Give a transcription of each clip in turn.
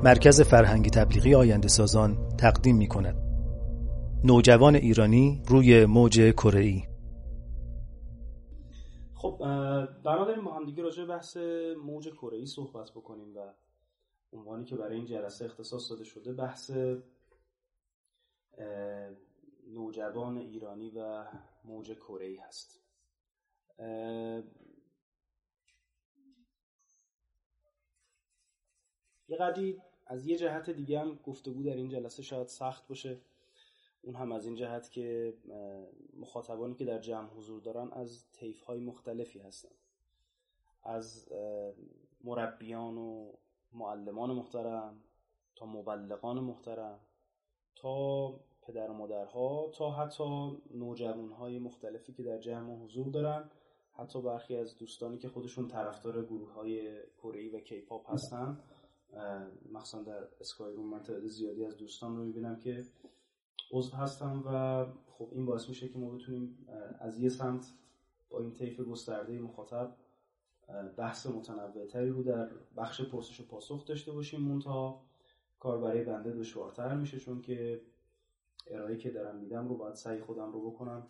مرکز فرهنگی تبلیغی آینده سازان تقدیم می کند. نوجوان ایرانی روی موج کره‌ای. خب بنا داریم با هم دیگه راجع به بحث موج کره‌ای صحبت بکنیم و عنوانی که برای این جلسه اختصاص داده شده بحث نوجوان ایرانی و موج کره‌ای هست. یه قدری از یه جهت دیگه هم گفتگو در این جلسه شاید سخت باشه، اون هم از این جهت که مخاطبانی که در جمع حضور دارن از طیف‌های مختلفی هستن، از مربیان و معلمان محترم تا مبلغان محترم تا پدر و مادرها تا حتی نوجوان‌های مختلفی که در جمع حضور دارن، حتی برخی از دوستانی که خودشون طرفدار گروه‌های کره‌ای و کی‌پاپ هستن. مخصوصا در اسکای روم من تعداد زیادی از دوستان رو می‌بینم که عضو هستن و خب این باعث میشه که ما بتونیم از یه سمت با این طیف گسترده مخاطب بحث متنوع‌تری رو در بخش پرسش و پاسخ داشته باشیم. منتها کار برای بنده دشوارتر میشه، چون که ارائه‌ای که دارم میدم رو باید سعی خودم رو بکنم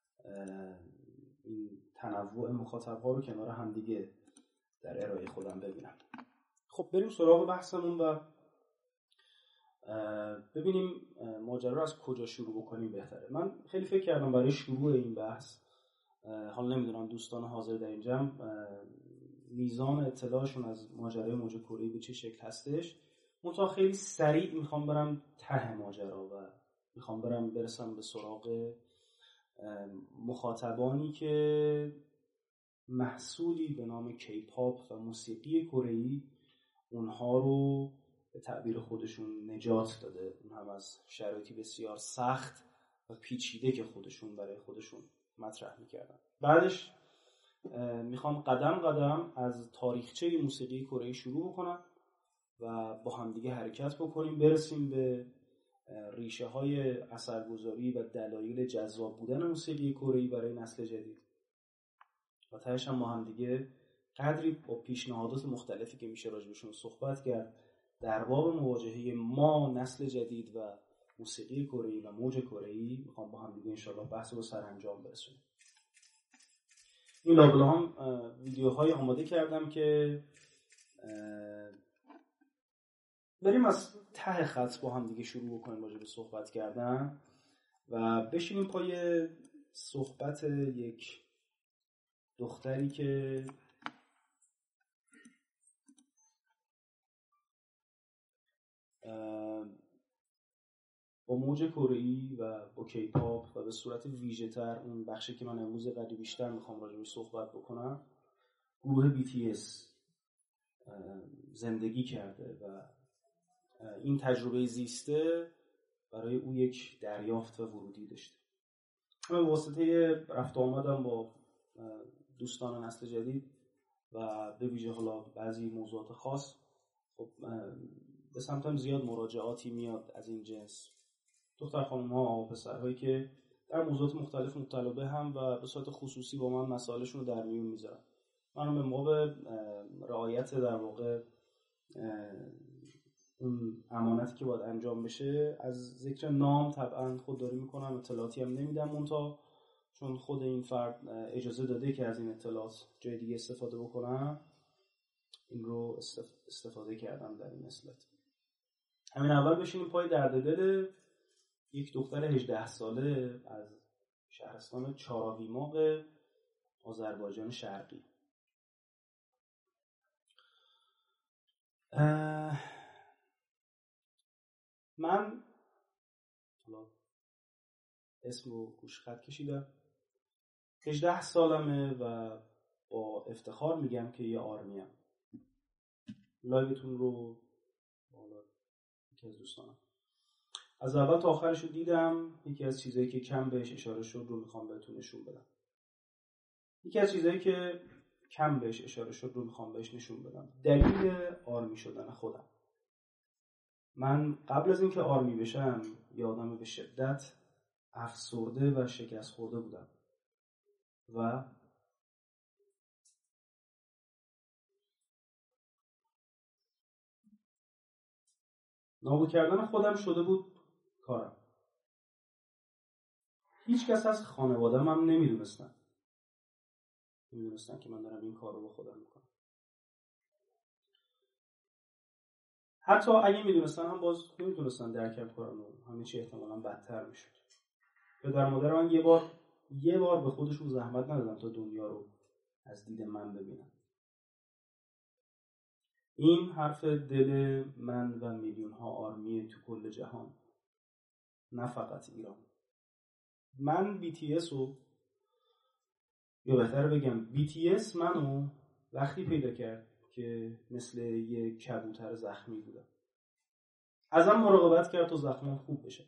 این تنوع مخاطب‌ها رو کنار هم دیگه در ارائه خودم ببینم. خب بریم سراغ بحثمون و ببینیم ماجرا از کجا شروع بکنیم بهتره. من خیلی فکر کردم برای شروع این بحث، حالا نمیدونم دوستان حاضر در این جمع میزان اطلاعشون از ماجرای موج کره‌ای به چه شکل هستش. منتها خیلی سریع میخوام برم ته ماجرا و میخوام برسم به سراغ مخاطبانی که محصولی به نام کی‌پاپ و موسیقی کره‌ای اونها رو به تعبیر خودشون نجات داده، اون هم از شرایطی بسیار سخت و پیچیده که خودشون برای خودشون مطرح میکردن. بعدش میخوام قدم قدم از تاریخچه موسیقی کره‌ای شروع بکنم و با هم دیگه حرکت بکنیم، برسیم به ریشه های اثرگذاری و دلایل جذاب بودن موسیقی کره‌ای برای نسل جدید و تهش هم با هم دیگه قدری با پیشنهادات مختلفی که میشه راجبشون صحبت کرد در باب مواجهه ما نسل جدید و موسیقی کره‌ای و موج کره‌ای. میخوام با هم دیگه انشالله بحث رو سرانجام برسونیم. این لابلا هم ویدیوهای آماده کردم که بریم از ته خط با هم دیگه شروع بکنیم راجع به صحبت کردن و بشینیم پای صحبت یک دختری که با موج کره‌ای و با کی‌پاپ و به صورت ویژه‌تر اون بخشی که من امروز قدری بیشتر میخوام راجعش صحبت بکنم، گروه BTS زندگی کرده و این تجربه زیسته برای او یک دریافت و ورودی داشته. من واسطه رفت آمدم با دوستان نسل جدید و به ویژه حالا بعضی موضوعات خاص، خب به سمتم زیاد مراجعاتی میاد از این جنس، دختر خانم‌ها و پسرهایی که در موضوعات مختلف مبتلا به هم و به صورت خصوصی با من مسائلشون رو در میون میذارن. من به موقع رعایت در واقع اون امانتی که باید انجام بشه از ذکر نام طبعا خودداری میکنم، اطلاعاتی هم نمیدم، منتها چون خود این فرد اجازه داده که از این اطلاعات جای دیگه استفاده بکنم، این رو استفاده کردم در این اصلاحات. همین اول بشینیم پای درد دل یک دختر 18 ساله از شهرستان چاراویماق آذربایجان شرقی. من حالا اسم رو گوشخط کشیدم، 18 سالمه و با افتخار میگم که یه آرمیم. لایوتون رو بالا یکی از دوستانم از اول تا آخرش رو دیدم. یکی از چیزایی که کم بهش اشاره شد رو میخوام بهتون نشون بدم. دلیل آرمی شدن خودم. من قبل از اینکه آرمی بشم یه آدم به شدت افسرده و شکست خورده بودم و نابود کردن خودم شده بود کارم. هیچ کس از خانواده‌ام هم نمیدونستن که من دارم این کار رو با خودم میکنم. حتی اگه میدونستن هم باز نمیتونستن درکم کنن و همه چی احتمالاً بدتر میشد. پدر مادر من یه بار به خودشون زحمت ندادن تا دنیا رو از دید من ببینن. این حرف دل من و میلیون ها آرمی تو کل جهان، نه فقط ایران. من BTS رو، یا بهتر بگم BTS منو وقتی پیدا کرد که مثل یه کبوتر زخمی بودم. ازم مراقبت کرد تا زخمم خوب بشه.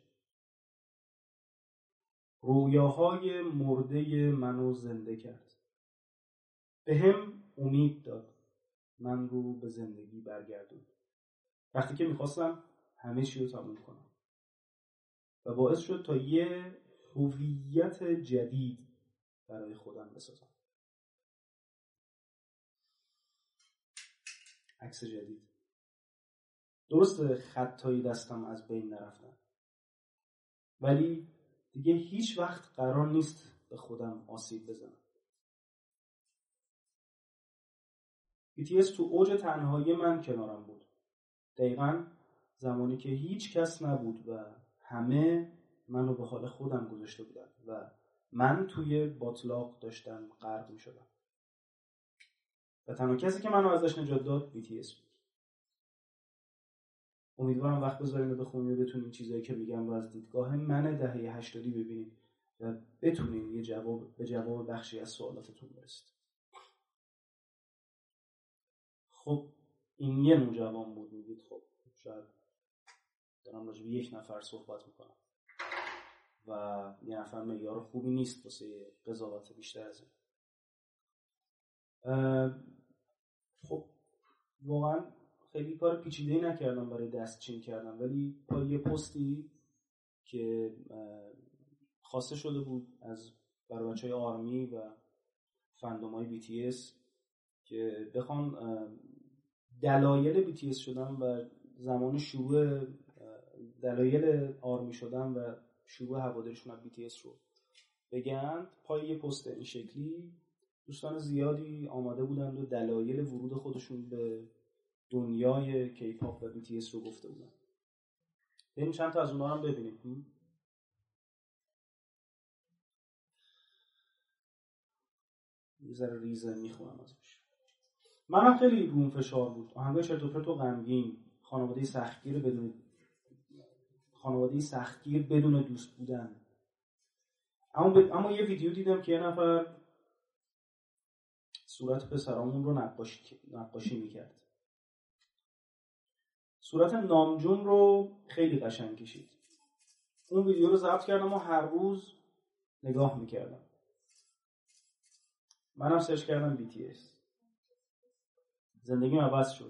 رویاهای مرده منو زنده کرد. به هم امید داد. من رو به زندگی برگردوند. وقتی که میخواستم همه چی رو تموم کنم. و باعث شد تا یه هویت جدید برای خودم بسازم. عکس جدید. درسته خطای دستم از بین نرفتن، ولی دیگه هیچ وقت قرار نیست به خودم آسیب بزنم. BTS تو اوج تنهایی من کنارم بود. دقیقاً زمانی که هیچ کس نبود و همه منو به حال خودم گذاشته بودن و من توی باتلاق داشتم غرق می شدم. و تنها کسی که منو ازش نجات داد BTS بود. امیدوارم وقت بذاریم و بخونیم و بتونیم چیزایی که میگم رو از دیدگاه من دهه 80 ببینیم و بتونیم به جواب بخشی از سوالاتتون برسید. خب این یه نوجوان بود. میگید خب شاید دارم راجع به یک نفر صحبت میکنم و یه نفر معیار خوبی نیست واسه قضاوت بیشتر از این. خب واقعا خیلی کار پیچیده‌ای نکردم برای دستچین کردم، ولی با یه پستی که خواسته شده بود برای بچهای آرمی و فندومای BTS که بخوان دلایل BTS شدن و زمان شروع دلایل آرمی شدن و شروع هوادارشون از BTS رو بگن، پای یه پست این شکلی دوستان زیادی آماده بودند و دلایل ورود خودشون به دنیای کیپاپ و BTS رو گفته بودن. بریم چند تا از اونها هم ببینیم. یه ذره ریزه میخونم ازش. منم خیلی روم فشار بود. آهنگای چرت و پرت و غمگین، خانواده سختگیر بدون دوست بودن. اما یه ویدیو دیدم که یه نفر صورت پسرامون رو نقاشی میکرد. صورت نامجون رو خیلی قشنگ کشید. اون ویدیو رو ضبط کردم و هر روز نگاه میکردم. منم سرچ کردم BTS. زندگیم عوض شد.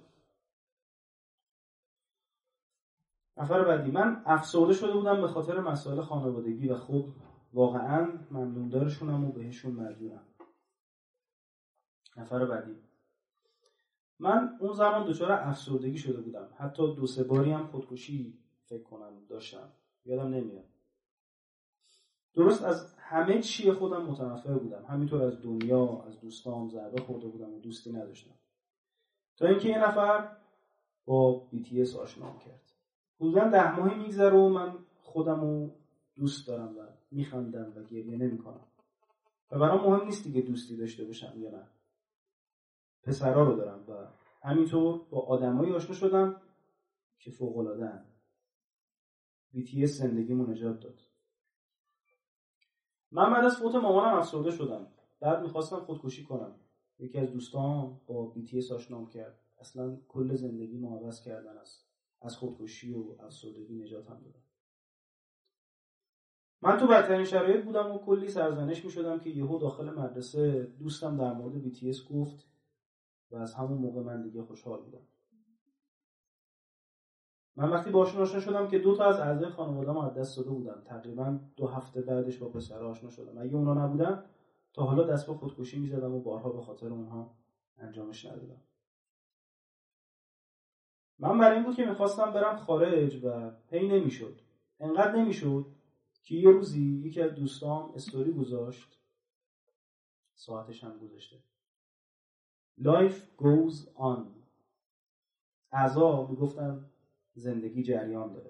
نفر بعدی. من افسرده شده بودم به خاطر مسائل خانوادگی و خب واقعا ممنوندارشونم و بهشون مدیونم. نفر بعدی. من اون زمان دچار افسردگی شده بودم. حتی 2-3 باری هم خودکشی فکر کنم داشتم. یادم نمیاد. درست از همه چی خودم متنفر بودم. همینطور از دنیا، از دوستام ضربه خورده بودم و دوستی نداشتم. تا اینکه یه نفر با BTS آشنام کرد. حدوداً 10 ماهی میگذره و من خودمو دوست دارم و میخندم و گریه نمیکنم. و برام مهم نیست دیگه دوستی داشته باشم یا نه. پسرا رو دارم و همینطور با آدمایی آشنا شدم که فوق‌العاده‌ان. BTS زندگیمو نجات داد. من بعد از فوت مامانم افسرده شدم. بعد میخواستم خودکشی کنم. یکی از دوستان با BTS آشنام کرد. اصلا کل زندگیمو عوض کردن، از خودکشی و افسردگی نجاتم دادن. من تو بدترین شرایط بودم و کلی سرزنش میشدم که یهو داخل مدرسه دوستم در مورد BTS گفت و از همون موقع من دیگه خوشحال بودم. من وقتی باشون آشنا شدم که 2 تا از اعضای خانواده‌ام از دست داده بودم. تقریبا 2 هفته بعدش با پسرها آشنا شدم. اگه اونا نبودن تا حالا دست به خودکشی می‌زدم و بارها به خاطر اونها انجامش ندادم. من برای این بود که میخواستم برم خارج و هی نمیشد. انقدر نمیشد که یه روزی یکی از دوستام استوری گذاشت، ساعتش هم گذاشته، Life goes on. اعضا میگفتن زندگی جریان داره.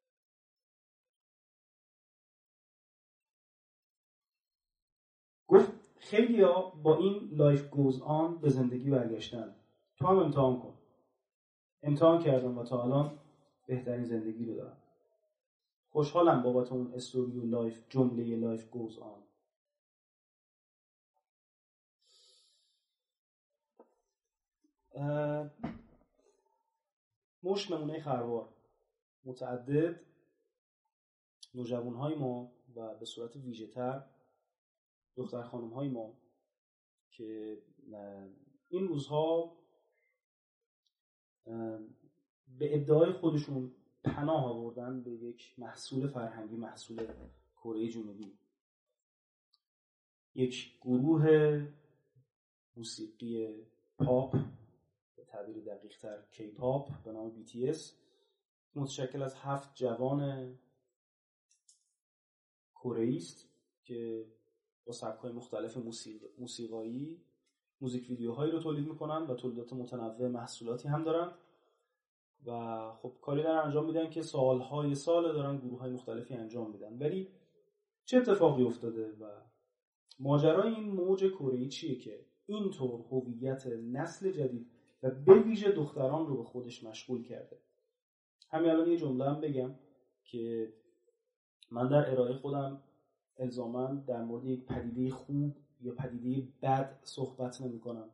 گفت خیلیا با این Life goes on به زندگی برگشتن. تو هم امتحان کن. امتحان کردم و تا الان بهترین زندگی رو دارم. خوشحالم بابت اون استوری و لایف، جمله لایف گوز آن. مشت نمونه خروار متعدد نوجوانهای ما و به صورت ویژه‌تر دختر خانم‌های ما که این روزها به ادعای خودشون پناه آوردن به یک محصول فرهنگی، محصول کره جنوبی، یک گروه موسیقی پاپ، به تعبیر دقیق‌تر کی پاپ به نام BTS، متشکل از 7 جوان کره‌ای است که با سبک‌های مختلف موسیقایی موزیک ویدیوهایی رو تولید می‌کنن و تولیدات متنوع محصولاتی هم دارن و خب کاری دارن انجام میدن که سالهای سال دارن گروه‌های مختلفی انجام میدن. ولی چه اتفاقی افتاده و ماجرای این موج کره‌ای چیه که اینطور هویت نسل جدید و به ویژه دختران رو به خودش مشغول کرده؟ همین الان یه جمله هم بگم که من در ارائه خودم الزاماً در مورد یک پدیده خوب یا پدیده بد صحبت نمی‌کنم.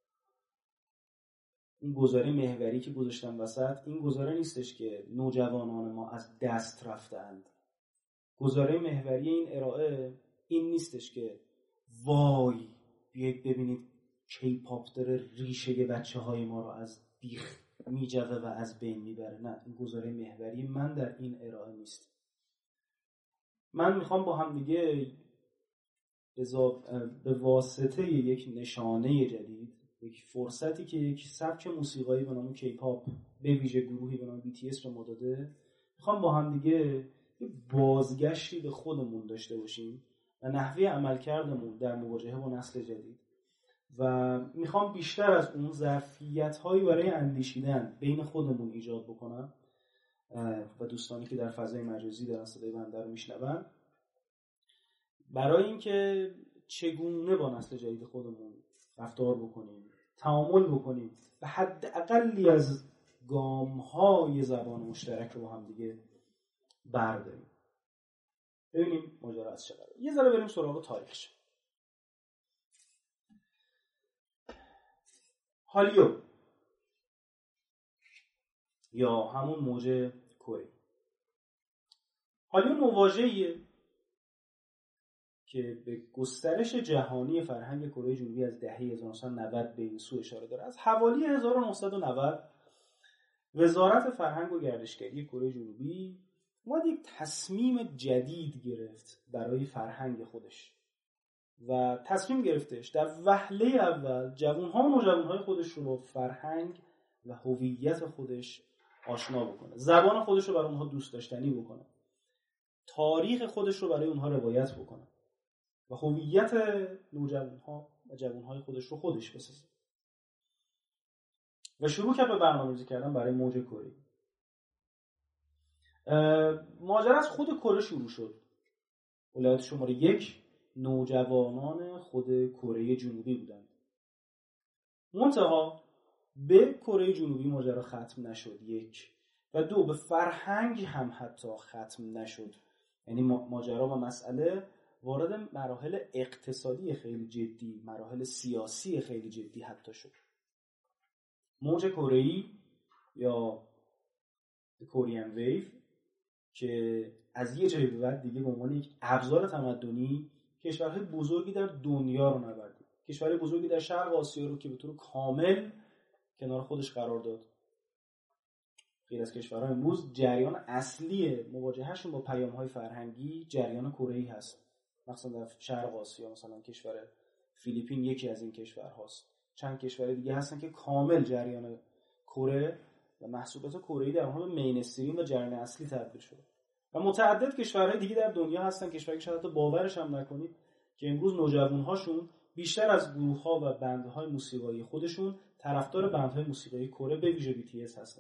این گزاره محوری که گذاشتم وسط، این گزاره نیستش که نوجوانان ما از دست رفتند. گزاره محوری این ارائه این نیستش که وای بیایید ببینید کی پاپ داره ریشه بچه‌های ما رو از بیخ میجوه و از بین میبره. نه، این گزاره محوری من در این ارائه نیست. من میخوام با هم دیگه به واسطه یک نشانه جدید، یک فرصتی که یک سبک موسیقایی به نام کی پاپ به ویژه گروهی به نام BTS به ما داده، میخوام با هم دیگه بازگشتی به خودمون داشته باشیم و نحوه عملکردمون در مواجهه با نسل جدید و میخوام بیشتر از اون ظرفیت‌هایی برای اندیشیدن بین خودمون ایجاد بکنم و دوستانی که در فضای مجازی دارن صدای بنده رو میشنون، برای اینکه چگونه با نسل جدید خودمون رفتار بکنیم، تعامل بکنیم و حداقلی از گام‌های زبان مشترک رو با هم دیگه برداریم. ببینیم ماجرا از چه قراره. یه ذره بریم سراغ تاریخش. هالیو یا همون موج کره. هالیو واژه‌ایه که به گسترش جهانی فرهنگ کره جنوبی از دهه 1990 به این سو اشاره داره. از حوالی 1990 وزارت فرهنگ و گردشگری کره جنوبی اومد یک تصمیم جدید گرفت برای فرهنگ خودش و تصمیم گرفتش در وهله اول جوان‌ها و نوجوان‌های خودش رو با فرهنگ و هویت خودش آشنا بکنه، زبان خودش رو برای اونها دوست داشتنی بکنه، تاریخ خودش رو برای اونها روایت بکنه و هویت نوجوان‌ها و جوان‌های خودش رو خودش بسازه و شروع کرد به برنامه‌ریزی کردن برای موج کره. ماجرا از خود کره شروع شد. ولایت شماره 1 نوجوانان خود کره جنوبی بودند. منتها به کره جنوبی ماجرا ختم نشد، 1 و 2 به فرهنگ هم حتی ختم نشد. یعنی ماجرا و مسئله وارد مراحل اقتصادی خیلی جدی، مراحل سیاسی خیلی جدی حتی شد. موج کره‌ای یا کورین ویو که از یه جایی به بعد دیگه به عنوان یک ابزار تمدنی کشورهای بزرگی در دنیا رو نوردید. کشورهای بزرگی در شرق آسیا رو که به طور کامل کنار خودش قرار داد. غیر از کشورهای امروز جریان اصلی مواجههشون با پیام‌های فرهنگی جریان کره‌ای هست. مثلا در شرق آسیا مثلا کشور فیلیپین یکی از این کشورهاست. چند کشور دیگه هستن که کامل جریان کره و محصولات کره‌ای در اونها به مینستریم و جریان اصلی تبدیل شده و متعدد کشورهای دیگه در دنیا هستن، کشورهایی که شاید حتی باورش هم نکنید که امروز نوجوان‌هاشون بیشتر از گروه‌ها و بندهای موسیقایی خودشون طرفدار بندهای موسیقایی کره به ویژه BTS هستن.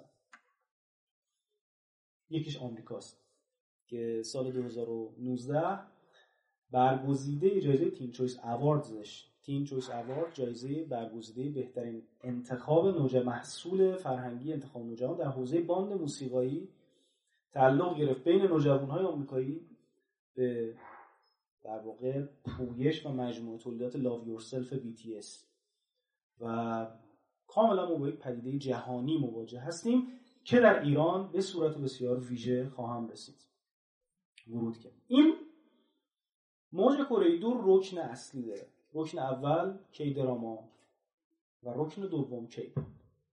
یکیش آمریکاست که سال 2019 برگزیده جایزه تین چویس اواردزش، تین چویس اوارد جایزه برگزیده بهترین انتخاب محصول فرهنگی انتخاب نوجوان در حوزه باند موسیقایی تعلق گرفت بین نوجوان‌های آمریکایی به در واقع پویش و مجموعه تولیدات Love Yourself BTS و کاملا ما با یک پدیده جهانی مواجه هستیم که در ایران به صورت بسیار ویژه خواهم رسید ورود کرد. این موج کره دو رکن اصلی داره. رکن اول کی دراما و رکن دوم کی پاپ.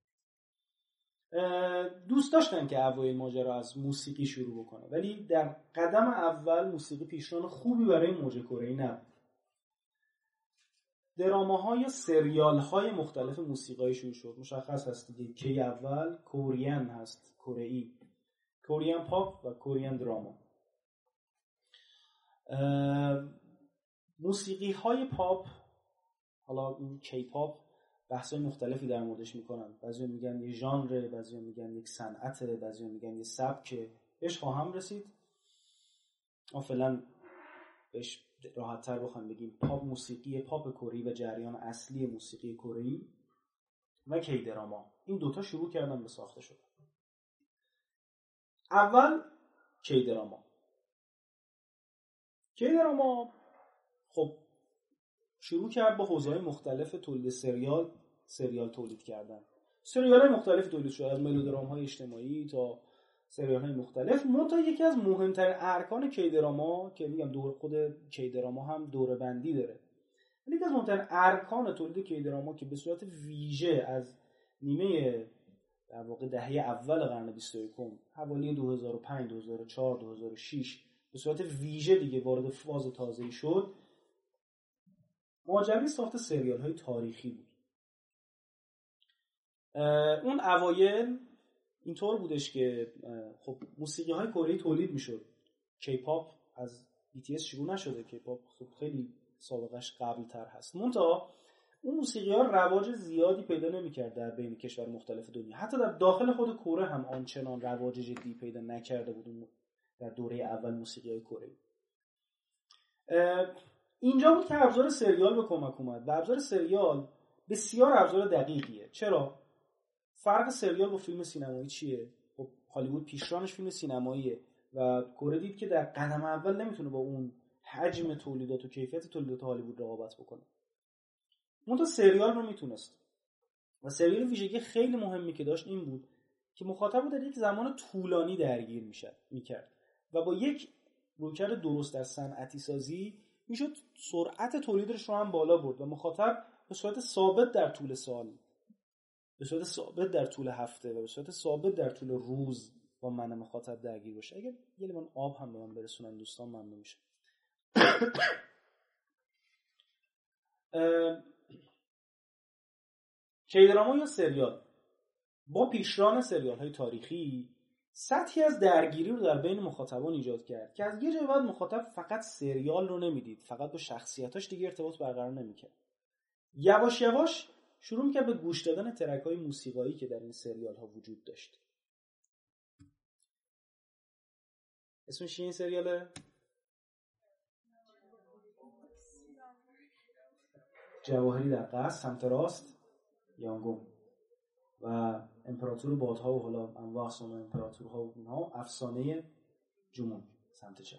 دوست داشتن که اوایل ماجرا از موسیقی شروع بکنه، ولی در قدم اول موسیقی پیشران خوبی برای موج کره‌ای نبود. دراماها یا سریال‌های مختلف موسیقایی شروع شد. مشخص هست دیگه کی اول کورین هست، کره‌ای، کورین پاپ و کورین دراما. موسیقی‌های پاپ، حالا این کی پاپ بحث‌های مختلفی در موردش میکنن. بعضی میگن یه ژانر، بعضی میگن یک صنعت، بعضی میگن یه سبک. بهش خواهم رسید. ما فعلا بهش راحت‌تر بخوایم بگیم پاپ، موسیقی پاپ کره‌ای و جریان اصلی موسیقی کره‌ای و کی دراما. این دوتا شروع کردن به ساخته شدن. اول کی دراما. کی دراما خب شروع کرد با حوزه‌های مختلف تولید سریال تولید کردن. سریال‌های مختلف تولید شد، از ملودرام‌های اجتماعی تا سریال‌های مختلف. منتها یکی از مهمترین ارکان کی دراما که میگم دور خود کی دراما هم دوره بندی داره، یکی از مهمترین ارکان تولید کی دراما که به صورت ویژه از نیمه در واقع دهه اول قرن 21 حوالی 2005 2004 2006 به صورت ویژه دیگه وارد فاز تازه‌ای شد، ماجرای ساخت سریال‌های تاریخی بود. اون اوایل اینطور بودش که خب موسیقی‌های کره‌ای تولید می‌شد. کی پاپ از BTS شروع نشده، کی پاپ خب خیلی سابقش قبل‌تر هست. منتها اون موسیقی‌ها رواج زیادی پیدا نمی‌کرد در بین کشور مختلف دنیا. حتی در داخل خود کره هم آنچنان رواج جدی پیدا نکرده بود در دوره اول موسیقی‌های کره‌ای. اینجا بود که ابزار سریال به کمک اومد و ابزار سریال بسیار ابزار دقیقیه. چرا؟ فرق سریال با فیلم سینمایی چیه؟ خب هالیوود پیشرانش فیلم سینماییه و کره دید که در قدم اول نمیتونه با اون حجم تولیدات و کیفیت تولیدات هالیوود رقابت بکنه. منتها سریال رو میتونست و سریال ویژگی خیلی مهمی که داشت این بود که مخاطب رو در یک زمان طولانی درگیر میکرد و با یک رویکرد درست در صنعتی سازی میشد سرعت تولیدش رو هم بالا برد و مخاطب به صورت ثابت در طول سال، به صورت ثابت در طول هفته و به صورت ثابت در طول روز با من مخاطب درگیر باشه. اگر یه لیوان آب هم به من برسونن دوستان ممنون میشه. کی دراما یا سریال با پیشران سریال های تاریخی سطحی از درگیری رو در بین مخاطبان ایجاد کرد که از یه جای بعد مخاطب فقط سریال رو نمیدید، فقط با شخصیتاش دیگه ارتباط برقرار نمیکرد. یواش یواش شروع میکرد به گوش دادن ترک های موسیقایی که در این سریال ها وجود داشت. اسمش چیه این سریاله؟ جواهری در قصر، سمت راست، یانگون و امپراتور بادها و حالا انواع اقسام امپراتورها و اینها، افسانه جمون سمت چپ.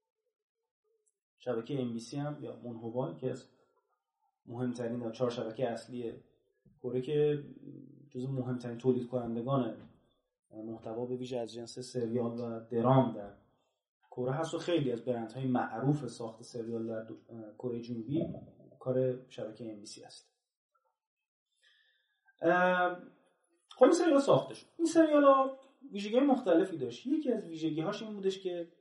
شبکه MBC هم یا مونهوبان که از مهمترین 4 شبکه اصلی کره که جزو مهمترین تولید کنندگان محتوا به ویژه از جنس سریال و درام در کره هست و خیلی از برندهای معروف ساخت سریال در کره جنوبی کار شبکه MBC است. خب این سریال ساخته شد. این سریال ها ویژگی مختلفی داشت. یکی از ویژگی هاش این بودش که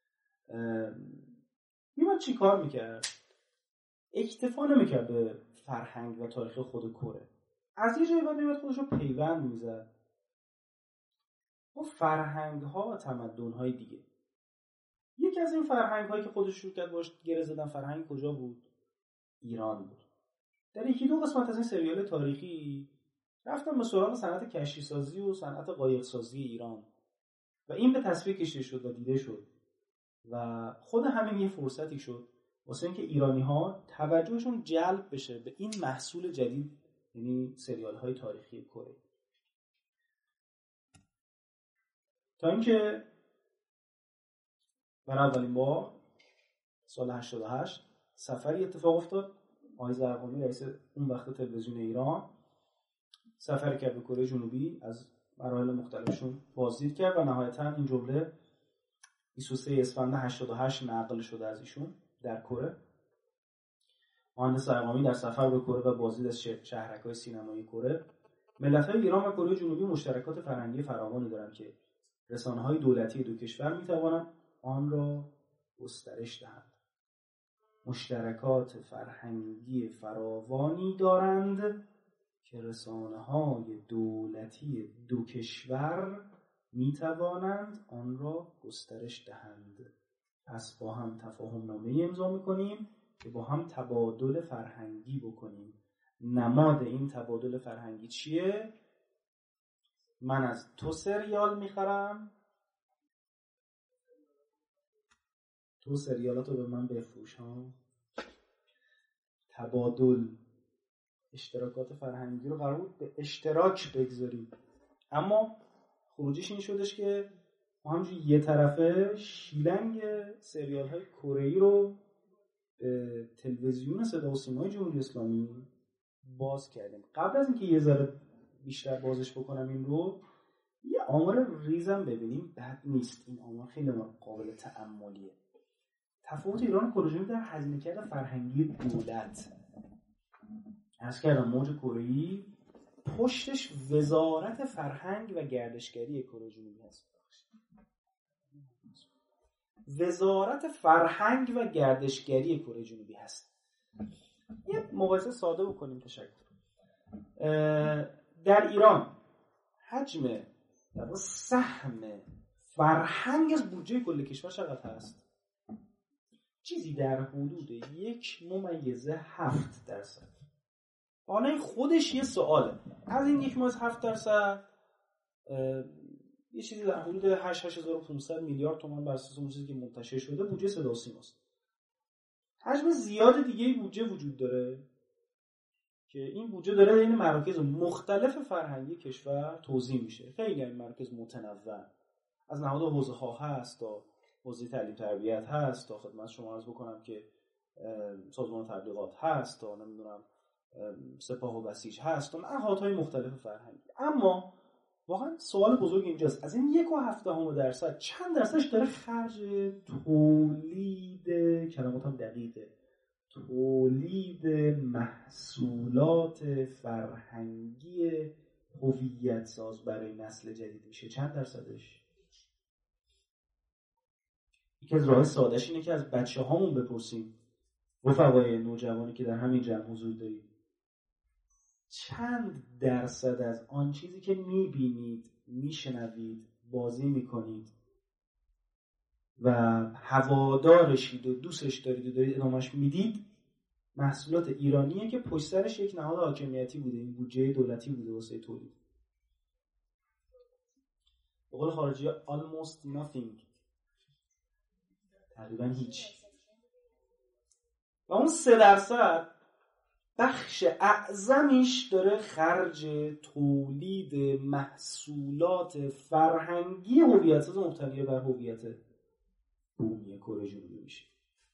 میمد چی کار میکرد؟ اکتفا نمیکرد به فرهنگ و تاریخ خود کره. از یه جایی بعد میمد خودش رو پیوند میزد و فرهنگ‌ها و تمدن‌های دیگه. یکی از این فرهنگ‌هایی که خودش شروع کرد باش گره زدن، فرهنگ کجا بود؟ ایران بود. در یکی دو قسمت از این سریال تاریخی رفتم به سراغ صنعت کشتی‌سازی و صنعت قایق‌سازی ایران و این به تصویر کشیده شد و دیده شد و خود همین یه فرصتی شد واسه اینکه ایرانی‌ها توجهشون جلب بشه به این محصول جدید، یعنی سریال‌های تاریخی کره. تا اینکه برای اولین بار سال 88 سفری اتفاق افتاد. آقای زرقامی رئیس اون وقت تلویزیون ایران سفر کرد به کره جنوبی، از مراحل مختلفشون بازدید کرد و نهایتاً این جمله 23 اسفند 88 نقل شده از ایشون در کره. مهندس زرقامی در سفر به کره و بازدید از شهرک‌های سینمایی کره: ملت‌های ایران و کره جنوبی مشترکات فرهنگی فراوانی دارند که رسانه‌های دولتی دو کشور می‌توانند آن را گسترش دهند. مشترکات فرهنگی فراوانی دارند که رسانه‌های دولتی دو کشور می‌توانند آن را گسترش دهند. پس با هم تفاهم نامه امضا می‌کنیم که با هم تبادل فرهنگی بکنیم. نماد این تبادل فرهنگی چیه؟ من از تو سریال می‌خرم، تو سریالاتو به من بفروش ها. تبادل اشتراکات فرهنگی رو قرار بود به اشتراک بگذاریم، اما خروجیش این شدش که ما همونجوری یه طرفه شیلنگ سریال های کره‌ای رو به تلویزیون صدا و سیمای جمهوری اسلامی باز کردیم. قبل از اینکه یه ذره بیشتر بازش بکنم این رو، یه آمار ریزم ببینیم، بد نیست. این آمار خیلی قابل تأملیه. تفاوت ایران و کره جنوبی در هزینه کرده فرهنگی دولت. عرض کردم موج کره‌ای پشتش وزارت فرهنگ و گردشگری کره جنوبی هست. وزارت فرهنگ و گردشگری کره جنوبی هست. یه مقایسه ساده بکنیم. تشکر. در ایران حجم در سهم فرهنگ از بودجه کل کشور چقدر هست؟ چیزی در حدود 1.7%. حالا این خودش یه سواله. از این 1.7% یه چیزی در حدود 8500 میلیارد تومان بر اساس اون چیزی که منتشر شده بودجه صدا و سیماست. حجم زیاد دیگه بودجه وجود داره که این بودجه داره این مراکز مختلف فرهنگی کشور توزیع میشه. خیلی این مراکز متنوع، از نهاد حوزه‌ها هست تا حوزه تعلیم تربیت هست، تا خدمت شما عرض بکنم که سازمان تبلیغات هست، تا نمیدونم سپاه و بسیج هست، تا نهادهای مختلف فرهنگی. اما واقعا سوال بزرگ اینجاست، از این 0.7% چند درصدش داره خرج تولید، کلمات هم دقیقه، تولید محصولات فرهنگی هویت ساز برای نسل جدید میشه؟ چند درصدش؟ یکی از راه سادهش اینه که از بچه هامون بپرسیم، رفقای نوجوانی که در همین جمع حضور دارید، چند درصد از آن چیزی که میبینید، میشنوید، بازی میکنید و هوادارشید و دوستش دارید و دارید ادامهش میدید محصولات ایرانیه که پشت سرش یک نهاد حاکمیتی بوده، این بودجه دولتی بوده واسه تولید؟ به قول خارجی‌ها almost nothing، تقریبا هیچ. و اون 3% بخش اعظمیش داره خرج تولید محصولات فرهنگی هویت‌ساز مبتنی بر هویت بومی کره جنوبی میشه.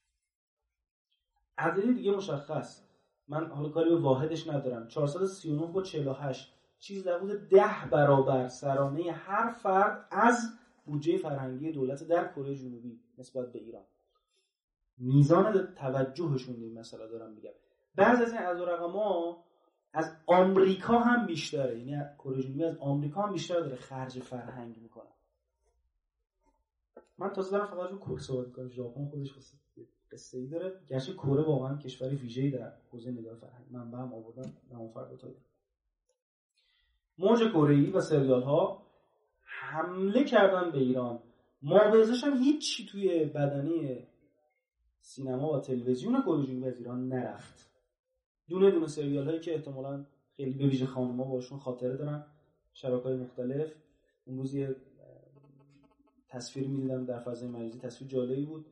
عددی دیگه مشخص، من حالا کاری به واحدش ندارم، 439 با 48 چیز در حدود 10 برابر سرانه هر فرد از بودجه فرهنگی دولت در کره جنوبی نسبت به ایران. میزان توجهشون به این مسئله دارم میگم. بعضی از این عدد و رقم‌ها از آمریکا هم بیشتره، یعنی کره جنوبی از آمریکا هم بیشتر داره خرج فرهنگ میکنه. من تازه دارم فقط رو کره صحبت میکنم، ژاپن خودش قصه‌ای داره، گرچه کره واقعا کشوری ویژه‌ای در حوزه نگاه فرهنگ. من هم آوردم نام فرد تا موج کره‌ای و سریال‌ها حمله کردن به ایران. مابعضش هم هیچی توی بدنه سینما و تلویزیون کره جنوبی از ایران نرفت. دونه دونه سریال هایی که احتمالاً خیلی به ویژه خانم‌ها باشون خاطره دارن، شبکه‌های مختلف. اون روز یه تصویر می‌دیدم در فضای مجازی، تصویر جالبی بود.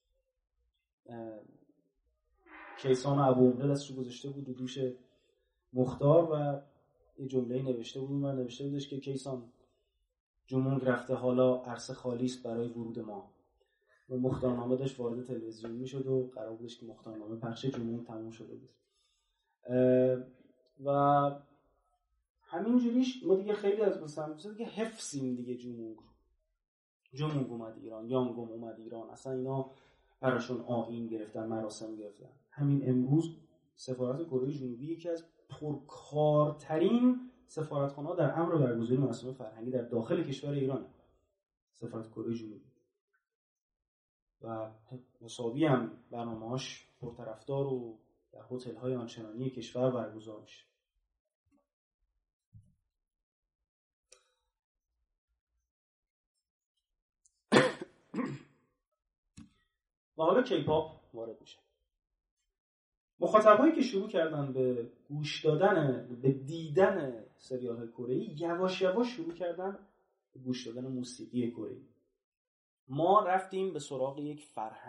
کیسان ابو عمره دستش گذاشته بود رو دوش مختار و یه جمله‌ای نوشته بود. من نوشته بودش که کیسان جمونگ رفته، حالا عرصه خالی است برای ورود ما. و مختارنامه داشت وارد تلویزیون میشد و قرار بودش که مختارنامه پخش جمونگ تموم شده بود. و همینجوریش ما دیگه خیلی از مثلا دیگه حفظیم دیگه. جمونگ اومد ایران، یانگوم اومد ایران، اصلا اینا براشون آیین گرفتن، مراسم گرفتن. همین امروز سفارت کره جنوبی یکی از پرکارترین سفارتخانه‌ها در امر برگزاری مراسم فرهنگی در داخل کشور ایرانه، سفارت کره جنوبی. و مساوی هم برنامه‌هاش پرطرفدار و در هتل‌های آنچنانی کشور برگزار میشه. و حالا کیپاپ وارد میشه. مخاطبایی که شروع کردن به گوش دادن، به دیدن سریال‌های کره‌ای، یواش یواش شروع کردن به گوش دادن موسیقی کره‌ای. ما رفتیم به سراغ یک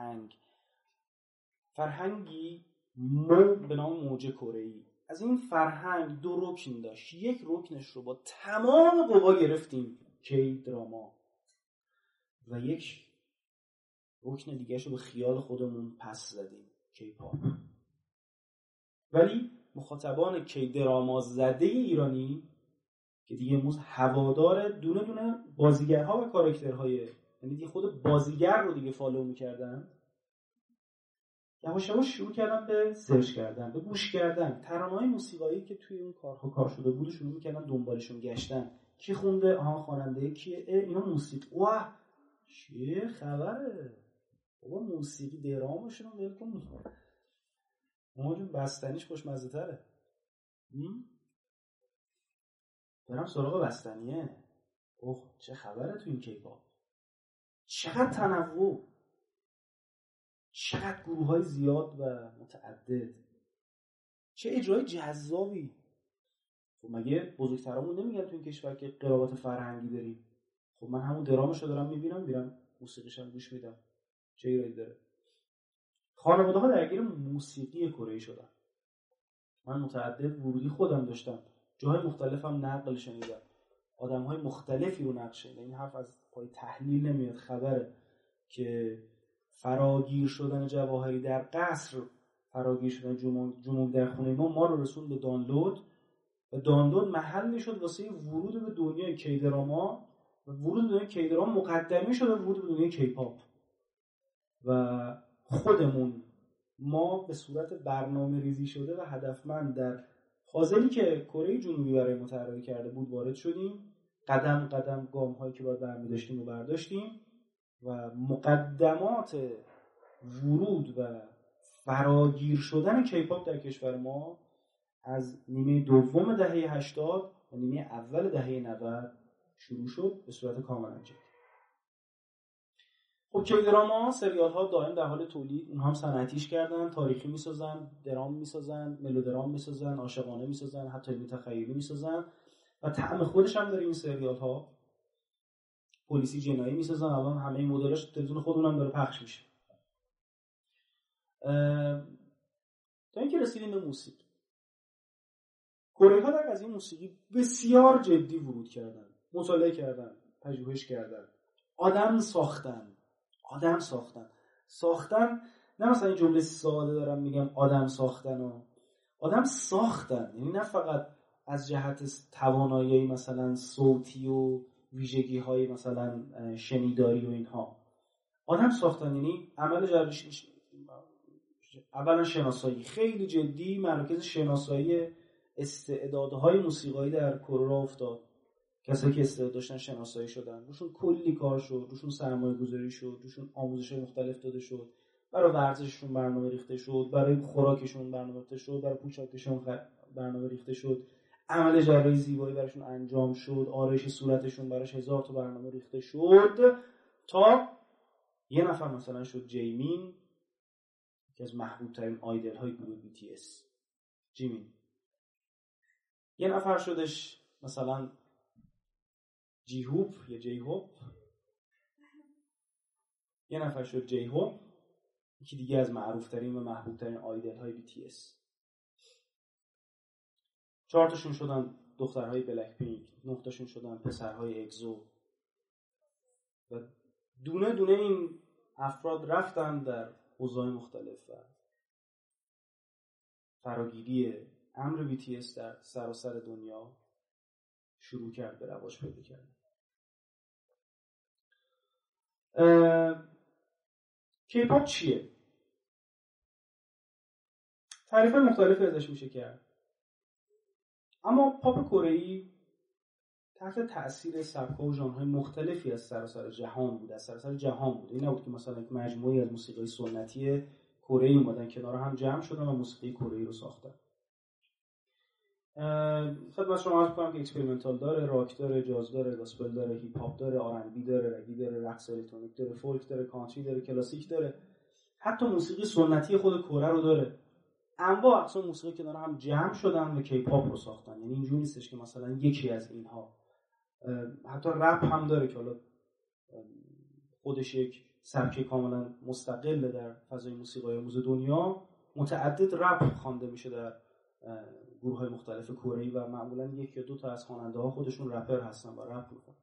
فرهنگی به نام موج کره‌ای. از این فرهنگ دو رکن داشت. یک رکنش رو با تمام قوا گرفتیم، کی دراما، و یک رکن دیگه‌ش رو به خیال خودمون پس زدیم، کی پاپ. ولی مخاطبان کی دراما زده ایرانی که دیگه امروز هوادار دونه دونه بازیگرها و کاراکترهای، یعنی دیگه خود بازیگر رو دیگه فالو می‌کردن، یواش یواش شروع کردن به سرچ کردن، به گوش کردن. ترانه‌های موسیقایی که توی اون کارها کار شده بود شروع می‌کردن دنبالشون گشتن. کی خونده؟ خواننده کیه؟ اینا موسیقی. واه چه خبره؟ بابا موسیقی درامشون رو ول کن. ما جون بستنیش خوشمزه‌تره. برم سراغ بستنیه. اوه چه خبره تو این کیپاپ؟ چقدر تنوع، چقدر گروه‌های زیاد و متعدد، چه اجرای جذابی. خب مگه بزرگترامون نمیگن تو این کشور که قرابت فرهنگی داریم؟ خب من همون درامشو دارم میبینم، میرم موسیقیش هم گوش میدم، چه ایرادی داره؟ خانواده‌ها درگیر موسیقی کره‌ای شدن. من متعدد ورودی خودم داشتم، جاهای مختلفم نقل شنیدم، آدم‌های مختلفی رو نقل شنیدم. این حرف از پای تحلیل نمیاد، خبره که فراگیر شدن جواهری در قصر، فراگیر شدن جمونگ در خونه ما رو رسون به دانلود و دانلود محل میشد واسه ورود به دنیای کی دراما و ورود به دنیای کی دراما مقدمی شد ورود به دنیای کی پاپ. و خودمون ما به صورت برنامه ریزی شده و هدفمند در حاضری که کره جنوبی برای ما طراحی کرده بود وارد شدیم. قدم قدم گام هایی که باید برمی داشتیم و برداشتیم و مقدمات ورود و فراگیر شدن کیپاپ در کشور ما از نیمه دوم دهه 80 و نیمه اول دهه 90 شروع شد به صورت کاملا جدی. خب کی دراما سریال ها دائم در حال تولید، اونها هم صنعتیش کردن، تاریخی میسازن، درام میسازن، ملودرام میسازن، عاشقانه میسازن، حتی علمی تخیلی میسازن و طعم خودش هم داره این سریال ها. پلیسی جنایی میسازن، الان همه این مدلش تلویزیون خودمون هم داره پخش میشه. تا اینکه رسیدیم به موسیقی. کره‌ها در قضیه موسیقی بسیار جدی ورود کردن، مطالعه کردن، پژوهش کردن، آدم ساختن. نه مثلا این جمله ساده دارم میگم آدم ساختن، یعنی نه فقط از جهت توانایی مثلا صوتی و ویژگی های مثلا شنیداری و اینها. آدم ساختن یعنی عمل جراحی، اولا شناسایی خیلی جدی، مراکز شناسایی استعدادهای موسیقایی در کره راه افتاد. کسایی که استعداد داشتن شناسایی شدن، روشون کلی کار شد، روشون سرمایه گذاری شد، روشون آموزش‌های مختلف داده شد، برای ورزششون برنامه ریخته شد، برای خوراکشون برنامه ریخته شد، برای پوشاکشون برنامه ریخته شد. عمل جراحی زیبایی براشون انجام شد، آرایش صورتشون براش 1000 تا برنامه ریخته شد، تا یه نفر مثلا شد جیمین، که از محبوب ترین آیدل های گروه BTS. جیمین. یه نفر شدش مثلا جی هوپ یا جی هوپ، یه نفر شد جی هوپ، یکی دیگه از معروف ترین و محبوب ترین آیدل های BTS. 4 تاشون شدن دخترهای بلک پینک، 9 تاشون شدن پسرهای اگزو، و دونه دونه این افراد رفتن در حوزه‌های مختلف و فراگیری امر BTS در سراسر دنیا شروع کرد به رواج پیدا کردن. کیپاپ چیه؟ تعریف مختلفی ازش میشه کرد، اما پاپ کره‌ای تحت تأثیر سبک‌ها و ژانرهای مختلفی از سراسر جهان بود. این نبود که مثلا یک مجموعی از موسیقی سنتی کره اومدن کنار هم جمع شدن و موسیقی کره‌ای رو ساختن. خدمت شما عرض کنم که اکسپریمنتال داره، راک داره، جاز داره، گاسپل داره، هیپ هاپ داره، آر&بی داره، رگی داره، رقص الکترونیک داره، فولک داره، کانتری داره، کلاسیک داره، حتی موسیقی سنتی خود کره رو داره. انواع اقسام موسیقی کنار هم جمع شدن و کیپاپ رو ساختن. یعنی اینجوری نیستش که مثلا یکی از اینها، حتی رپ هم داره که حالا خودش یک سبک کاملا مستقل در فضای موسیقی امروز دنیا، متعدد رپ خوانده میشه در گروه‌های مختلف کره‌ای و معمولا 1 یا 2 تا از خواننده‌ها خودشون رپر هستن و رپ میکنن.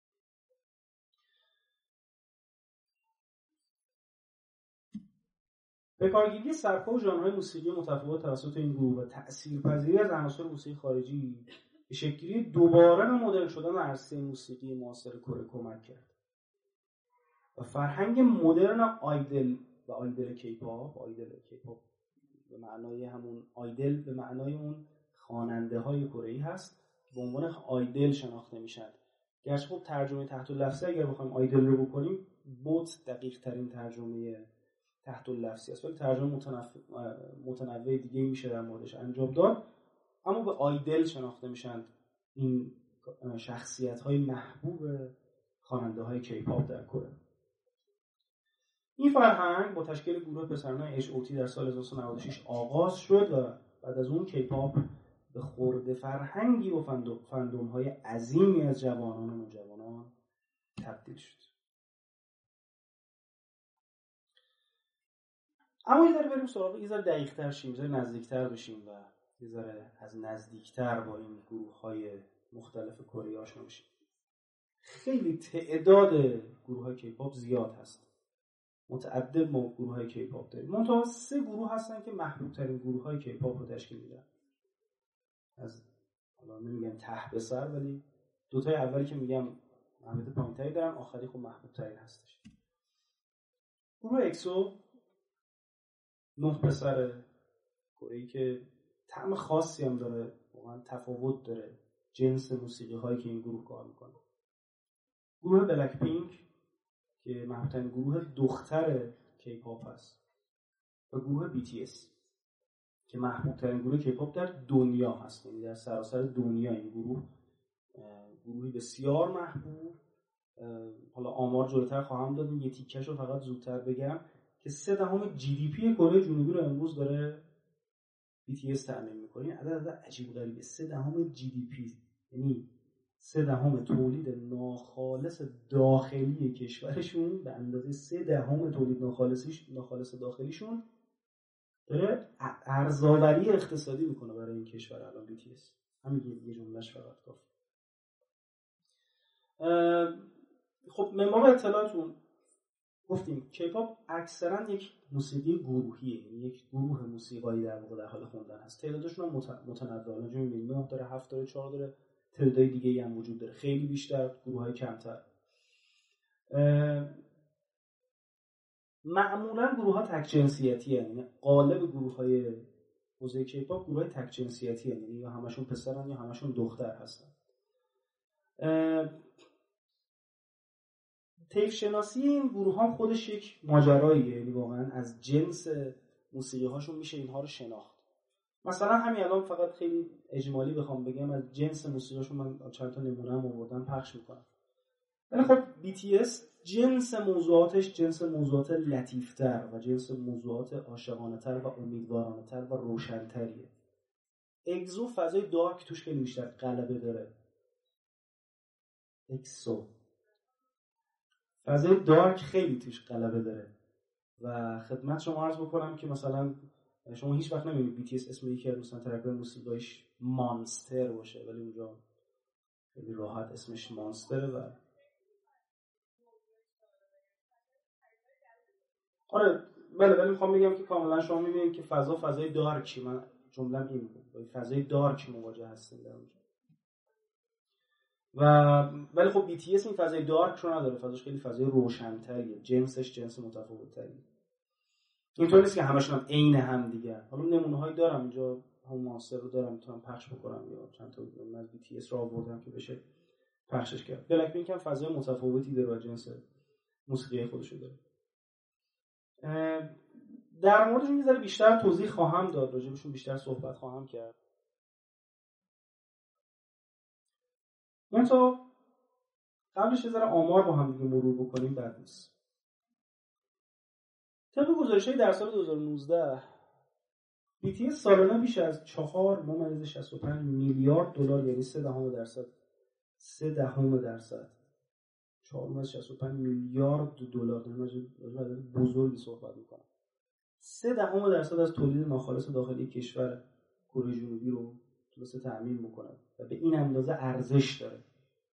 به کارگیری سبک‌ها و ژانرهای موسیقی متفاوت توسط این گروه و تأثیرپذیری از عناصر موسیقی خارجی به شکل‌گیری دوباره به مدرن شدن عرصه موسیقی معاصر کره کمک کرد. و فرهنگ مدرن آیدل و آیدل کیپاپ به معنای همون آیدل به معنای اون خواننده‌های کره‌ای هست که به عنوان آیدل شناخته میشن. گرچه خب ترجمه تحت اللفظی اگر بخوایم آیدل رو بکنیم، بوت دقیق ترین ترجمه تحت اللفظی است، ولی ترجمه متنوع دیگه میشه در موردش انجام داد. اما به آیدل شناخته میشن این شخصیت‌های محبوب خواننده‌های کیپاپ در کره. این فرهنگ با تشکیل گروه پسرانه HOT در سال 1996 آغاز شد و بعد از اون کیپاپ به خرد فرهنگی و فندوم‌های عظیمی از جوانان و نوجوانان تبدیل شد. اما یه ذره بریم سراغ، یه ذره دقیق‌تر شیم، یه ذره نزدیک‌تر بشیم و یه ذره از نزدیک‌تر با این گروه‌های مختلف کره آشنا بشیم. خیلی تعداد گروه‌های کیپاپ زیاد هست. متعدد گروه‌های کیپاپ داریم. منتها 3 گروه هستن که محبوب ترین گروه‌های کیپاپ رو تشکیل میدن. از حالا نمیگم ته به سر، ولی 2 تای اولی که میگم اهمیت پایین‌تری دارن، آخری خب محبوب ترین هستش. گروه اکسو 9 پسر کره‌ای که طعم خاصی هم داره، واقعا تفاوت داره جنس موسیقی هایی که این گروه کار میکنه. گروه بلک پینک که محبوب‌ترین گروه دختر کیپاپ هست و گروه BTS که محبوب‌ترین گروه کیپاپ در دنیا هست. یعنی در سراسر دنیا این گروهی بسیار محبوب. حالا آمار جلوتر خواهم داد، یه تیکش رو فقط زودتر بگم که 3% GDP کره جنوبی رو امروز داره BTS تامین می‌کنه. این عدد عجیب غریبه، 3% GDP، یعنی 3% تولید ناخالص داخلی کشورشون به اندازه 3% تولید ناخالص داخلیشون داره ارزآوری اقتصادی میکنه برای این کشور. الان BTS همین یه جملهش فقط کافی. خب من باب اطلاعاتون گفتیم کیپاپ اکثرا یک موسیقی گروهیه، یعنی یک گروه موسیقایی در واقع در حال خوندن هست. تعدادشون هم متنوع، اونجا می‌بینید 9 داره، 7 داره، 4 داره، تعدادای دیگه‌ای هم وجود داره، خیلی بیشتر، گروه‌های کمتر. معمولا گروه‌ها تک جنسیتی هستند، یعنی غالب گروه‌های حوزه کیپاپ گروه‌های تک جنسیتی هستند، یعنی یا همشون پسرن یا همشون دختر هستن. طیف شناسی این گروه‌ها خودش یک ماجراییه، یعنی واقعا از جنس موسیقی هاشون میشه اینها رو شناخت. مثلا همین الان فقط خیلی اجمالی بخوام بگم از جنس موسیقیشون من چند تا نمونه هم آوردم پخش میکنم. ولی خب BTS جنس موضوعاتش جنس موضوعات لطیفتر و جنس موضوعات عاشقانه‌تر و امیدوارانه‌تر و روشن‌تریه. اگزو فضای دارک توش خیلی بیشتر غلبه داره. اکسو فضای دارک خیلی توش غلبه داره و خدمت شما عرض بکنم که مثلا شما هیچ وقت نمی‌بینید BTS اسم یکی از مثلا ترک‌های موسیقیش مانستر باشه، ولی اونجا خیلی راحت اسمش مانستره. و آره بله، ولی میخوام بگم که کاملا شما می‌بینید که فضای دارکی، من جمله‌م این بود، با فضای دارک مواجه هستیم در اونجا. و ولی خب BTS این فضای دارک رو نداره، فضاش خیلی فضای روشن‌تریه، جنسش جنس متفاوت‌تریه. اینطور نیست که همشون هم عین هم دیگه. حالا نمونه‌هایی دارم اینجا، هم ماستر رو دارم میتونم پخش بکنم یا چند تا از BTS رو آوردم که بشه پخشش کرد. بلک پینک هم فضای متفاوتی داره و جنس موسیقی خودش رو داره. در موردشون یه ذره بیشتر توضیح خواهم داد، راجعشون بیشتر صحبت خواهم کرد. منتها قبلش یه ذره آمار با هم دیگه مرور بکنیم بد نیست. طبق گزارش‌های در سال 2019 BTS سالانه بیش از 4.65 میلیارد دلار یعنی 0.3% 4.65 میلیارد دلار، عدد بزرگی صحبت میکنم. 0.3% از تولید ناخالص داخلی کشور کره جنوبی رو تونسته تأمین بکنه و به این اندازه ارزش داره.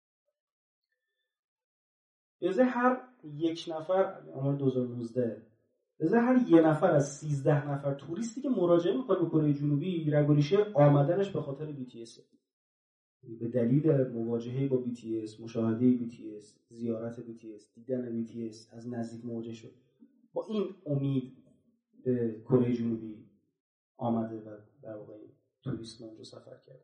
به ازای هر یک نفر، آمار 2019، به ازای هر یک نفر از 13 نفر توریستی که مراجعه میکنه به کره جنوبی، رگوریشه آمدنش به خاطر BTS، به دلیل مواجهه با BTS، مشاهده BTS، زیارت BTS، دیدن BTS، از نزدیک مواجه شد، با این امید به کره جنوبی آمده و در واقع توریست اونجا سفر کرد.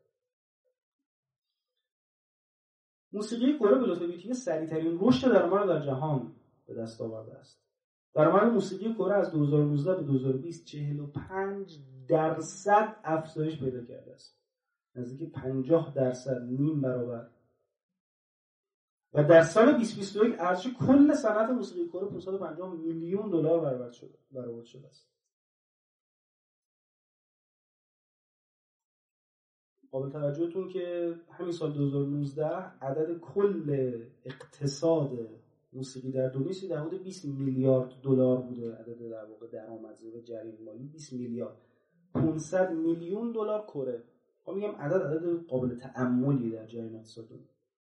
موسیقی کره به لطف BTS سریع‌ترین رشد درآمد در جهان به دست آورده است. درآمد موسیقی کره از 2019 به 2020 45% افزایش پیدا کرده است. نزدیک 50%، نیم برابر. و در سال 2021 ارزش کل صنعت موسیقی کره 550 میلیون دلار برآورد شده است. قابل توجهتون که همین سال 2019 عدد کل اقتصاد موسیقی در دنیا حدود 20 میلیارد دلار بوده. عدد در واقع درآمدزایی و جریان مالی 20 میلیارد 500 میلیون دلار کره. ما میگم عدد قابل تأملی در جریان اقتصاد دنیا.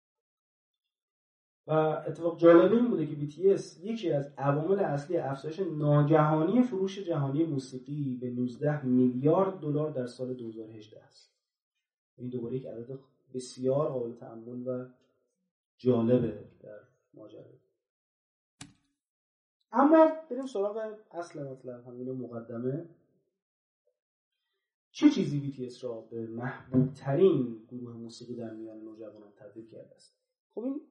و اتفاق جالب این بوده که BTS یکی از عوامل اصلی افزایش ناگهانی فروش جهانی موسیقی به 19 میلیارد دلار در سال 2018 است. این دوباره یک عدد بسیار قابل تأمل و جالبه در ماجرا. اما بریم سراغ اصل مطلب، همین مقدمه. چه چیزی BTS را به محبوب ترین گروه موسیقی در میان نوجوانان تبدیل کرده است؟ خب این